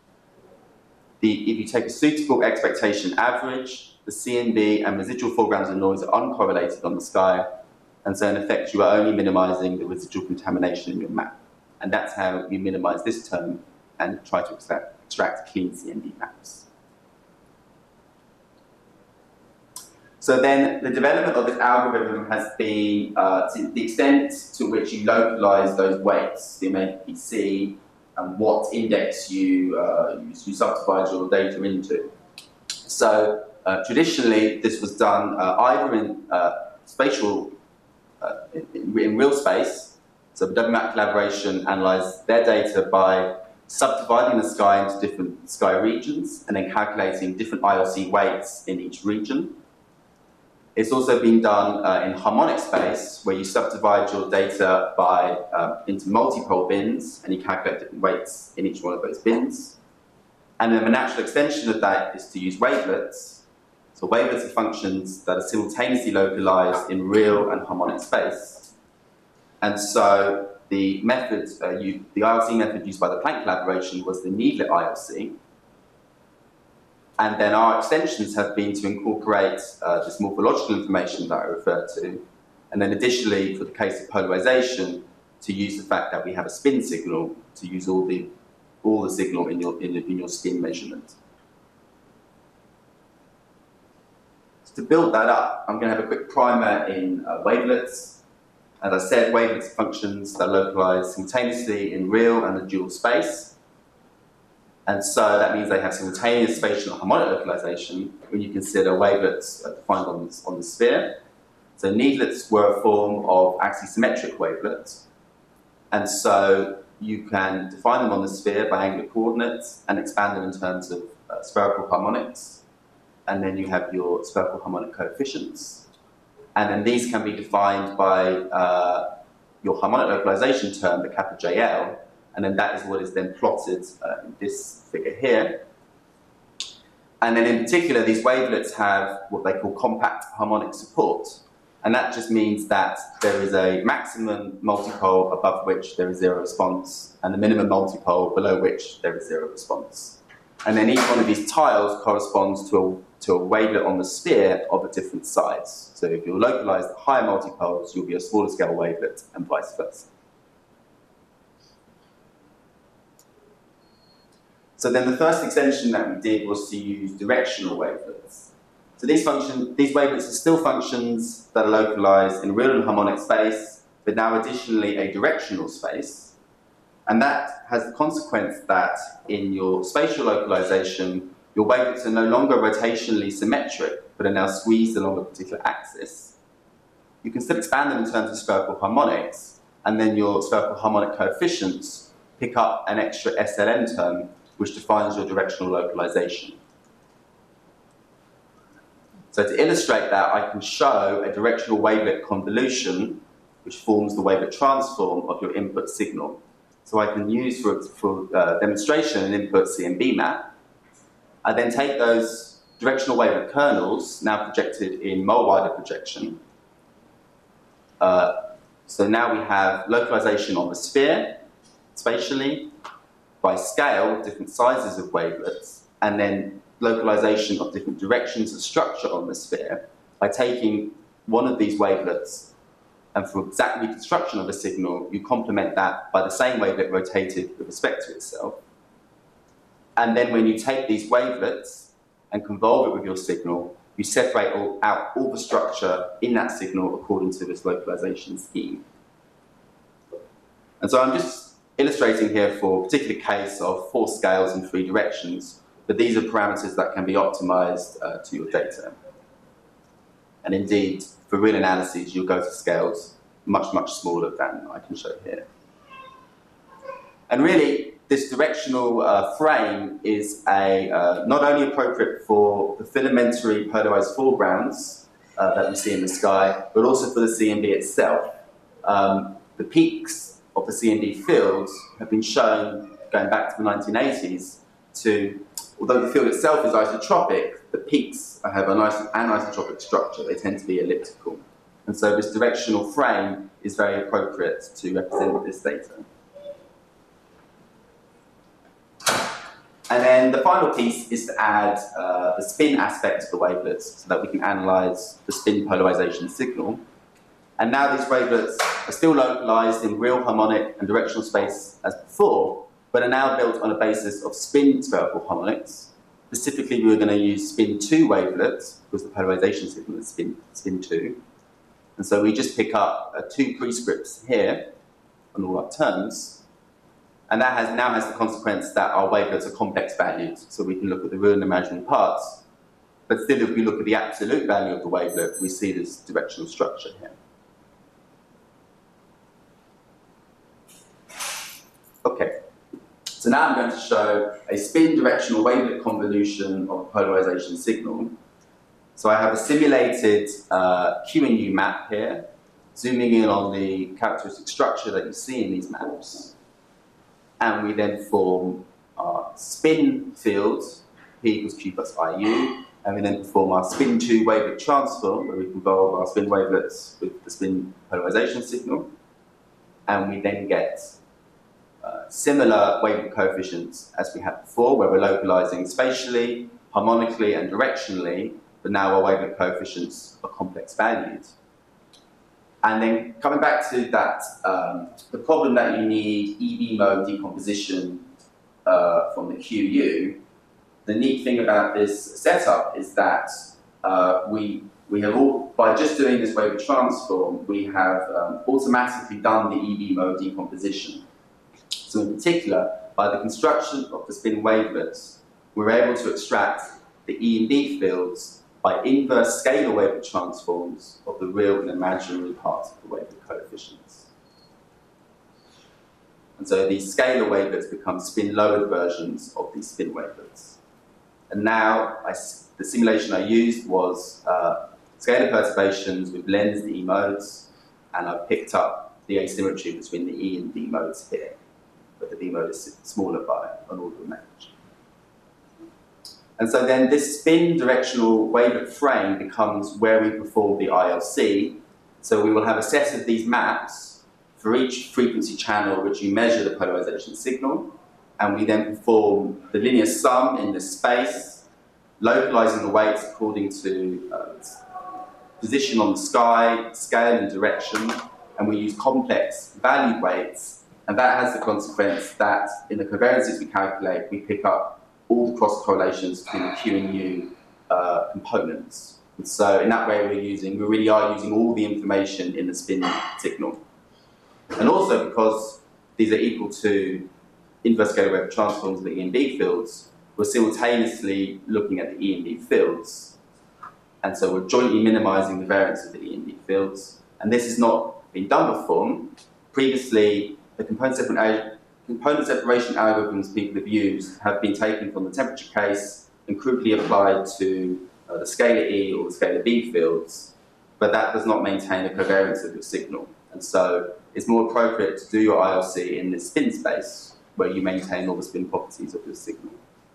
If you take a suitable expectation average, the CMB and residual foregrounds and noise are uncorrelated on the sky. And so in effect, you are only minimizing the residual contamination in your map. And that's how you minimize this term and try to extract clean CMB maps. So then the development of this algorithm has been to the extent to which you localize those weights, the MAPC, and what index you subdivide your data into. So traditionally, this was done either in spatial, in real space. So WMAP collaboration analysed their data by subdividing the sky into different sky regions and then calculating different IOC weights in each region. It's also been done in harmonic space, where you subdivide your data into multipole bins and you calculate different weights in each one of those bins. And then a natural extension of that is to use wavelets. So wavelets are functions that are simultaneously localized in real and harmonic space. And so the method, the ILC method used by the Planck collaboration was the Needlet ILC. And then our extensions have been to incorporate this morphological information that I referred to. And then additionally, for the case of polarization, to use the fact that we have a spin signal, to use all the signal in your spin measurement. So to build that up, I'm going to have a quick primer in wavelets. As I said, wavelets are functions that are localized simultaneously in real and the dual space. And so that means they have simultaneous spatial and harmonic localization when you consider wavelets defined on the sphere. So needlets were a form of axisymmetric wavelets. And so you can define them on the sphere by angular coordinates and expand them in terms of spherical harmonics. And then you have your spherical harmonic coefficients. And then these can be defined by your harmonic localization term, the kappa JL, and then that is what is then plotted in this figure here. And then in particular, these wavelets have what they call compact harmonic support. And that just means that there is a maximum multipole above which there is zero response, and a minimum multipole below which there is zero response. And then each one of these tiles corresponds to a wavelet on the sphere of a different size. So if you're localized at higher multipoles, you'll be a smaller scale wavelet, and vice versa. So then the first extension that we did was to use directional wavelets. So these wavelets are still functions that are localized in real and harmonic space, but now additionally a directional space. And that has the consequence that in your spatial localization, your wavelets are no longer rotationally symmetric, but are now squeezed along a particular axis. You can still expand them in terms of spherical harmonics, and then your spherical harmonic coefficients pick up an extra SLN term, which defines your directional localization. So to illustrate that, I can show a directional wavelet convolution, which forms the wavelet transform of your input signal. So I can use for demonstration an input CMB map. I then take those directional wavelet kernels, now projected in Mollweiler projection. So now we have localization on the sphere, spatially, by scale, different sizes of wavelets, and then localization of different directions of structure on the sphere by taking one of these wavelets, and for exact reconstruction of a signal, you complement that by the same wavelet rotated with respect to itself. And then when you take these wavelets and convolve it with your signal, you separate out all the structure in that signal according to this localization scheme. And so I'm just illustrating here for a particular case of 4 scales in 3 directions, but these are parameters that can be optimized to your data. And indeed, for real analyses, you'll go to scales much, much smaller than I can show here. And really, this directional frame is not only appropriate for the filamentary polarized foregrounds that we see in the sky, but also for the CMB itself. The peaks of the CMB fields have been shown, going back to the 1980s, although the field itself is isotropic, the peaks have an anisotropic structure. They tend to be elliptical. And so this directional frame is very appropriate to represent this data. And then the final piece is to add the spin aspect to the wavelets so that we can analyze the spin polarization signal. And now these wavelets are still localized in real harmonic and directional space as before, but are now built on a basis of spin spherical harmonics. Specifically, we're going to use spin 2 wavelets because the polarization signal is spin 2. And so we just pick up 2 prescripts here on all our terms. And that now has the consequence that our wavelets are complex valued, so we can look at the real and imaginary parts. But still, if we look at the absolute value of the wavelet, we see this directional structure here. Okay, so now I'm going to show a spin directional wavelet convolution of a polarization signal. So I have a simulated Q and U map here, zooming in on the characteristic structure that you see in these maps. And we then form our spin fields, P equals Q plus IU, and we then perform our spin 2 wavelet transform, where we convolve our spin wavelets with the spin polarization signal. And we then get similar wavelet coefficients as we had before, where we're localizing spatially, harmonically, and directionally, but now our wavelet coefficients are complex valued. And then coming back to that, the problem that you need EB mode decomposition from the QU, the neat thing about this setup is that we have all, by just doing this wavelet transform, we have automatically done the EB mode decomposition. So in particular, by the construction of the spin wavelets, we're able to extract the E and B fields by inverse scalar wavelet transforms of the real and imaginary parts of the wavelet coefficients. And so these scalar wavelets become spin-lowered versions of these spin wavelets. And now, the simulation I used was scalar perturbations with lensed E modes, and I picked up the asymmetry between the E and B modes here. But the B mode is smaller by an order of magnitude. And so then this spin directional wavelet frame becomes where we perform the ILC. So we will have a set of these maps for each frequency channel which you measure the polarization signal. And we then perform the linear sum in this space, localizing the weights according to position on the sky, scale and direction. And we use complex valued weights. And that has the consequence that in the covariances we calculate, we pick up all the cross correlations between the Q and U components. And so in that way we really are using all the information in the spin signal. And also because these are equal to inverse scalar wave transforms of the E and B fields, we're simultaneously looking at the E and B fields. And so we're jointly minimizing the variance of the E and B fields. And this has not been done before. Previously, the component separation algorithms people have used have been taken from the temperature case and crudely applied to the scalar E or the scalar B fields, but that does not maintain the covariance of your signal. And so it's more appropriate to do your ILC in this spin space where you maintain all the spin properties of your signal.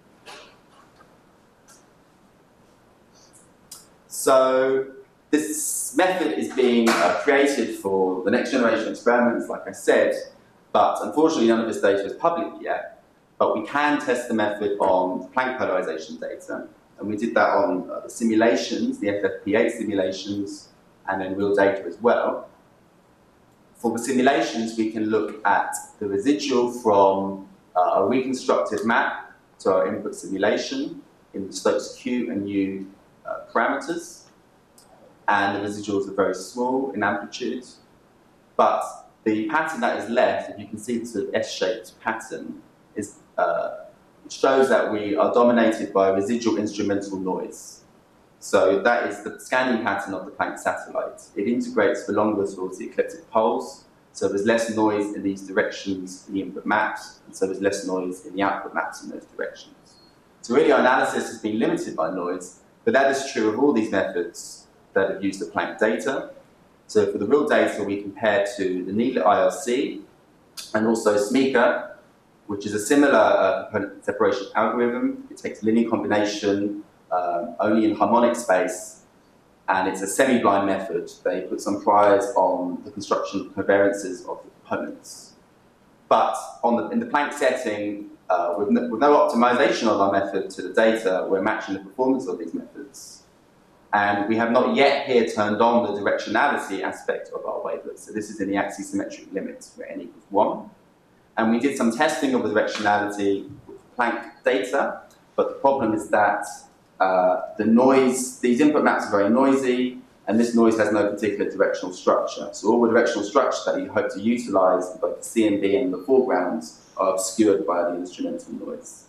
So this method is being created for the next generation experiments, like I said, but unfortunately none of this data is public yet. But we can test the method on Planck polarization data, and we did that on the simulations, the FFP8 simulations, and then real data as well. For the simulations, we can look at the residual from a reconstructed map to our input simulation in the Stokes Q and U parameters, and the residuals are very small in amplitude. But the pattern that is left, if you can see the sort of S-shaped pattern, is it shows that we are dominated by residual instrumental noise. So that is the scanning pattern of the Planck satellite. It integrates for longer towards the ecliptic poles, so there's less noise in these directions in the input maps, and so there's less noise in the output maps in those directions. So really our analysis has been limited by noise, but that is true of all these methods that have used the Planck data. So for the real data, we compare to the Needler ILC and also SMECA, which is a similar component separation algorithm. It takes linear combination only in harmonic space, and it's a semi-blind method. They put some priors on the construction covariances of the components. But in the Planck setting, with no optimization of our method to the data, we're matching the performance of these methods. And we have not yet here turned on the directionality aspect of our wavelets. So this is in the axisymmetric limit, where n equals 1. And we did some testing of the directionality with Planck data, but the problem is that the noise, these input maps are very noisy, and this noise has no particular directional structure. So all the directional structure that you hope to utilize in both the CMB and the foregrounds are obscured by the instrumental noise.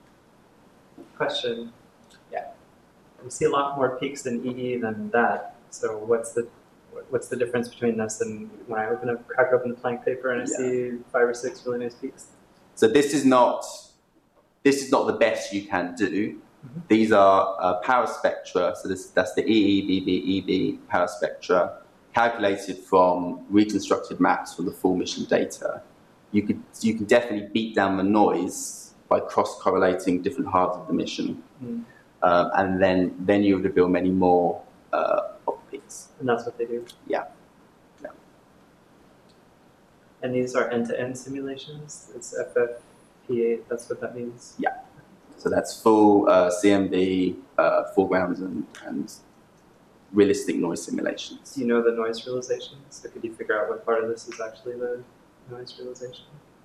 Question. Yeah. We see a lot more peaks in EE than that. So what's the difference between this and when I crack open the Planck paper and I see 5 or 6 really nice peaks? So this is not the best you can do. Mm-hmm. These are power spectra. So that's the EE, BB, EB power spectra calculated from reconstructed maps from the full mission data. You can definitely beat down the noise by cross-correlating different halves of the mission. Mm. And then you reveal many more peaks. And that's what they do? Yeah. Yeah. And these are end-to-end simulations? It's FFP8, that's what that means? Yeah. So that's full CMB, foregrounds, and realistic noise simulations. Do you know the noise realization? So could you figure out what part of this is actually the noise realization?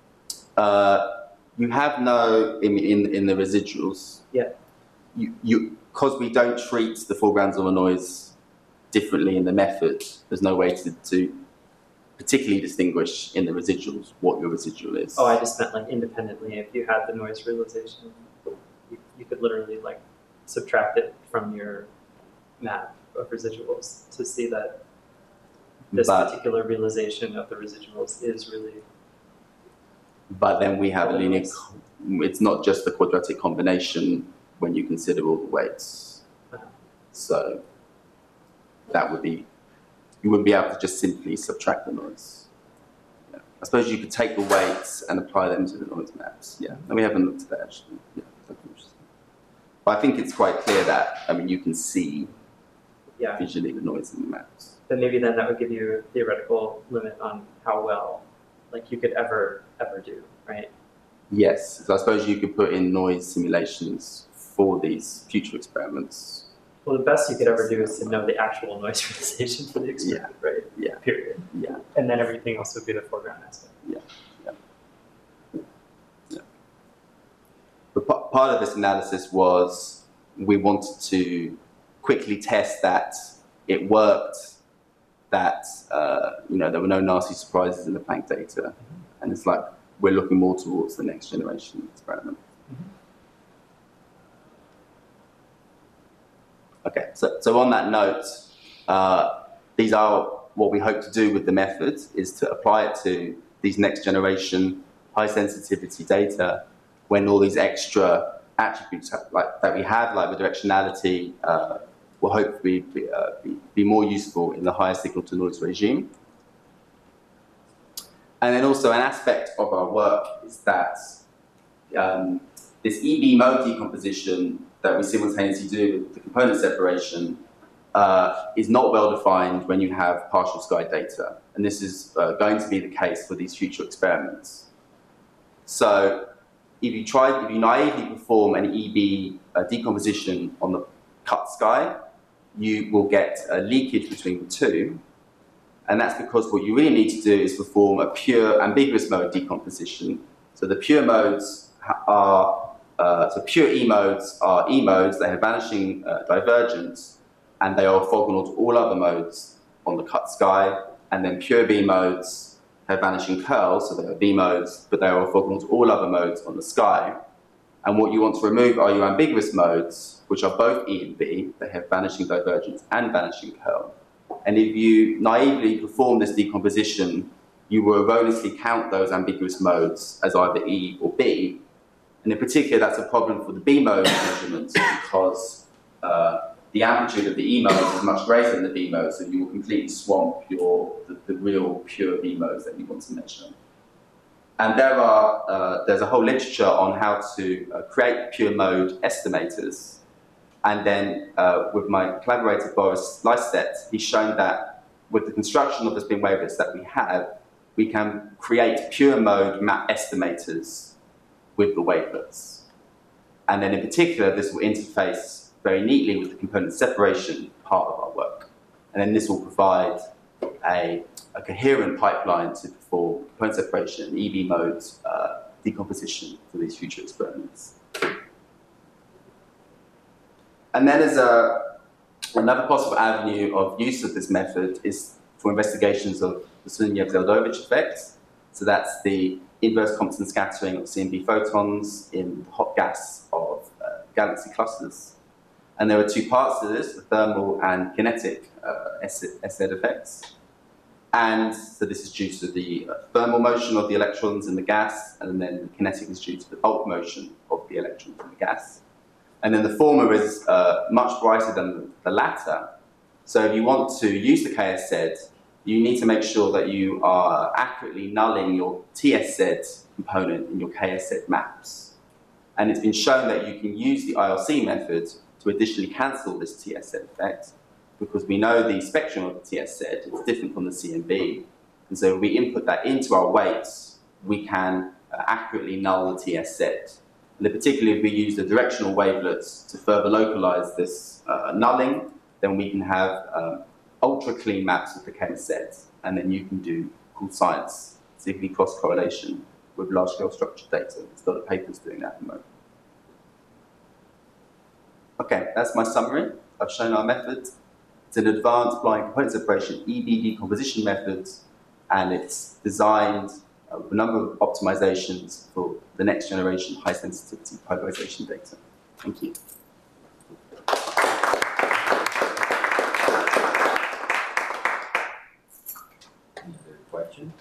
You have no, in the residuals. Yeah. Because we don't treat the foregrounds of a noise differently in the method, there's no way to particularly distinguish in the residuals what your residual is. Oh, I just meant like independently. If you had the noise realization, you could literally like subtract it from your map of residuals to see that this particular realization of the residuals is really. But then we have a linear. It's not just the quadratic combination when you consider all the weights. So that would be, you wouldn't be able to just simply subtract the noise. Yeah. I suppose you could take the weights and apply them to the noise maps. Yeah, and we haven't looked at that actually. Yeah, that's interesting. But I think it's quite clear that, you can see visually the noise in the maps. But maybe then that would give you a theoretical limit on how well, like you could ever do, right? Yes, so I suppose you could put in noise simulations for these future experiments. Well, the best you could ever do is to know the actual noise realization for the experiment, right? Yeah. Period. Yeah. And then everything else would be the foreground aspect. Yeah. Yeah. Yeah. But part of this analysis was we wanted to quickly test that it worked, that there were no nasty surprises in the Planck data, And it's like we're looking more towards the next generation experiment. Okay, so on that note, these are what we hope to do with the method, is to apply it to these next generation high sensitivity data when all these extra attributes that we have, like the directionality, will hopefully be more useful in the higher signal to noise regime. And then also an aspect of our work is that this EB mode decomposition that we simultaneously do with the component separation is not well defined when you have partial sky data. And this is going to be the case for these future experiments. So if you naively perform an EB decomposition on the cut sky, you will get a leakage between the two. And that's because what you really need to do is perform a pure ambiguous mode decomposition. So the pure modes are, pure E modes are E modes, they have vanishing divergence, and they are orthogonal to all other modes on the cut sky. And then pure B modes have vanishing curls, so they are B modes, but they are orthogonal to all other modes on the sky. And what you want to remove are your ambiguous modes, which are both E and B. They have vanishing divergence and vanishing curl. And if you naively perform this decomposition, you will erroneously count those ambiguous modes as either E or B. And in particular, that's a problem for the B mode measurements because the amplitude of the E modes is much greater than the B modes, so you will completely swamp the real pure B modes that you want to measure. And there's a whole literature on how to create pure mode estimators. And then with my collaborator Boris Leistet, he's shown that with the construction of the spin wavelets that we can create pure mode map estimators with the wavelets. And then in particular, this will interface very neatly with the component separation part of our work. And then this will provide a coherent pipeline to perform component separation and EB modes decomposition for these future experiments. And then as another possible avenue of use of this method is for investigations of the Sunyaev-Zeldovich effect. So that's the inverse Compton scattering of CMB photons in the hot gas of galaxy clusters. And there are two parts to this, the thermal and kinetic SZ effects. And so this is due to the thermal motion of the electrons in the gas, and then the kinetic is due to the bulk motion of the electrons in the gas. And then the former is much brighter than the latter. So if you want to use the KSZ, you need to make sure that you are accurately nulling your TSZ component in your KSZ maps. And it's been shown that you can use the ILC method to additionally cancel this TSZ effect, because we know the spectrum of the TSZ is different from the CMB. And so if we input that into our weights, we can accurately null the TSZ. And particularly if we use the directional wavelets to further localize this nulling, then we can have ultra clean maps of the KSZ, and then you can do cool science, particularly cross-correlation with large-scale structured data. There's a lot of papers doing that at the moment. Okay, that's my summary. I've shown our method. It's an advanced blind component separation EB decomposition method, and it's designed with a number of optimizations for the next generation high sensitivity polarization data. Thank you. Question?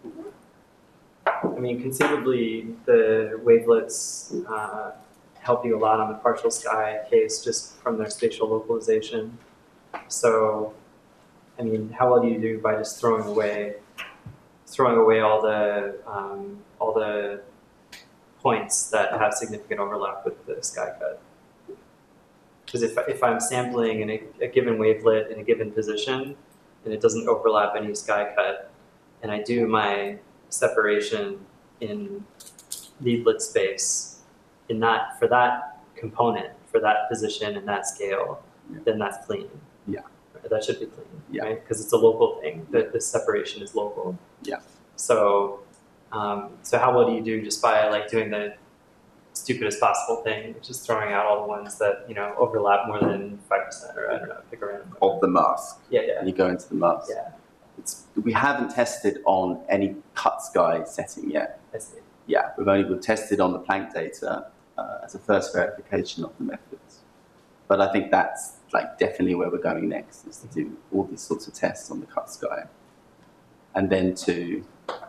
I mean, conceivably, the wavelets help you a lot on the partial sky case just from their spatial localization. So, I mean, how well do you do by just throwing away all the points that have significant overlap with the sky cut? Because if I'm sampling in a given wavelet in a given position and it doesn't overlap any sky cut, and I do my separation in leadlet space for that component, for that position and that scale, then that's clean. Yeah. That should be clean, yeah. Right? Because it's a local thing. The separation is local. Yeah. So, so how well do you do just by like doing the stupidest possible thing, which is throwing out all the ones that overlap more than 5%, or I don't know, pick a random. Of the mask. Yeah, yeah. And you go into the mask. Yeah. we haven't tested on any cut sky setting yet. I see. Yeah, we've tested on the Planck data as a first verification of the methods. But I think that's like definitely where we're going next, is to do all these sorts of tests on the cut sky, and then to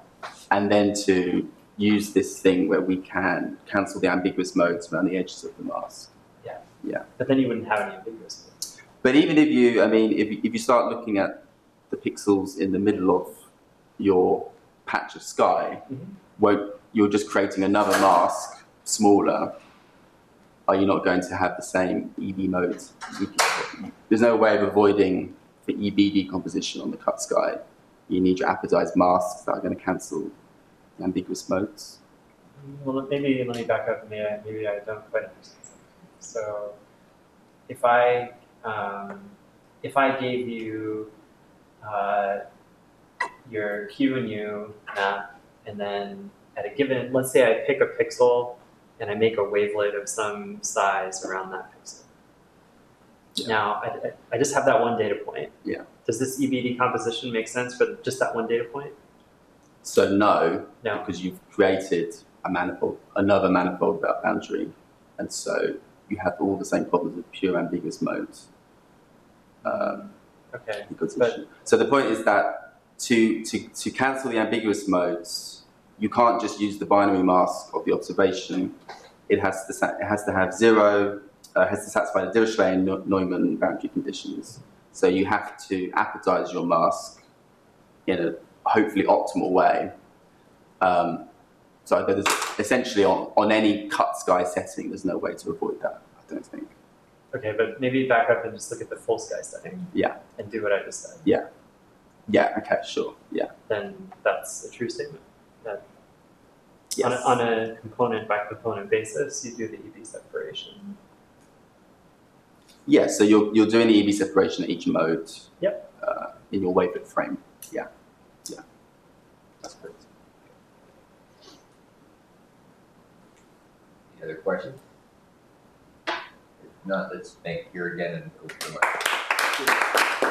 use this thing where we can cancel the ambiguous modes around the edges of the mask. Yeah. Yeah. But then you wouldn't have any ambiguous modes. But even if you, I mean, if you start looking at the pixels in the middle of your patch of sky, you're just creating another mask, smaller. Are you not going to have the same EB modes? There's no way of avoiding the EB decomposition on the cut sky. You need your apodized masks that are going to cancel the ambiguous modes. Well, maybe let me back up. Maybe I don't quite understand something. So, if I gave you your Q and U map, and then at a given, let's say I pick a pixel and I make a wavelet of some size around that pixel. Yeah. Now, I just have that one data point. Yeah. Does this EB decomposition make sense for just that one data point? So no, No. because you've created another manifold boundary, and so you have all the same problems with pure ambiguous modes. Okay. So the point is that to cancel the ambiguous modes, you can't just use the binary mask of the observation. It has to have zero. Has to satisfy the Dirichlet and Neumann boundary conditions. So you have to apodize your mask in a hopefully optimal way. So there's essentially on any cut sky setting, there's no way to avoid that, I don't think. Okay, but maybe back up and just look at the full sky setting. Yeah. And do what I just said. Yeah. Yeah, okay, sure, yeah. Then that's a true statement. That Yes. on a component by component basis, you do the EB separation. Yeah, so you're doing the EB separation at each mode. Yep. In your wavelet frame. Yeah. Yeah. That's great. Any other questions? If not, let's thank you again and open the mic.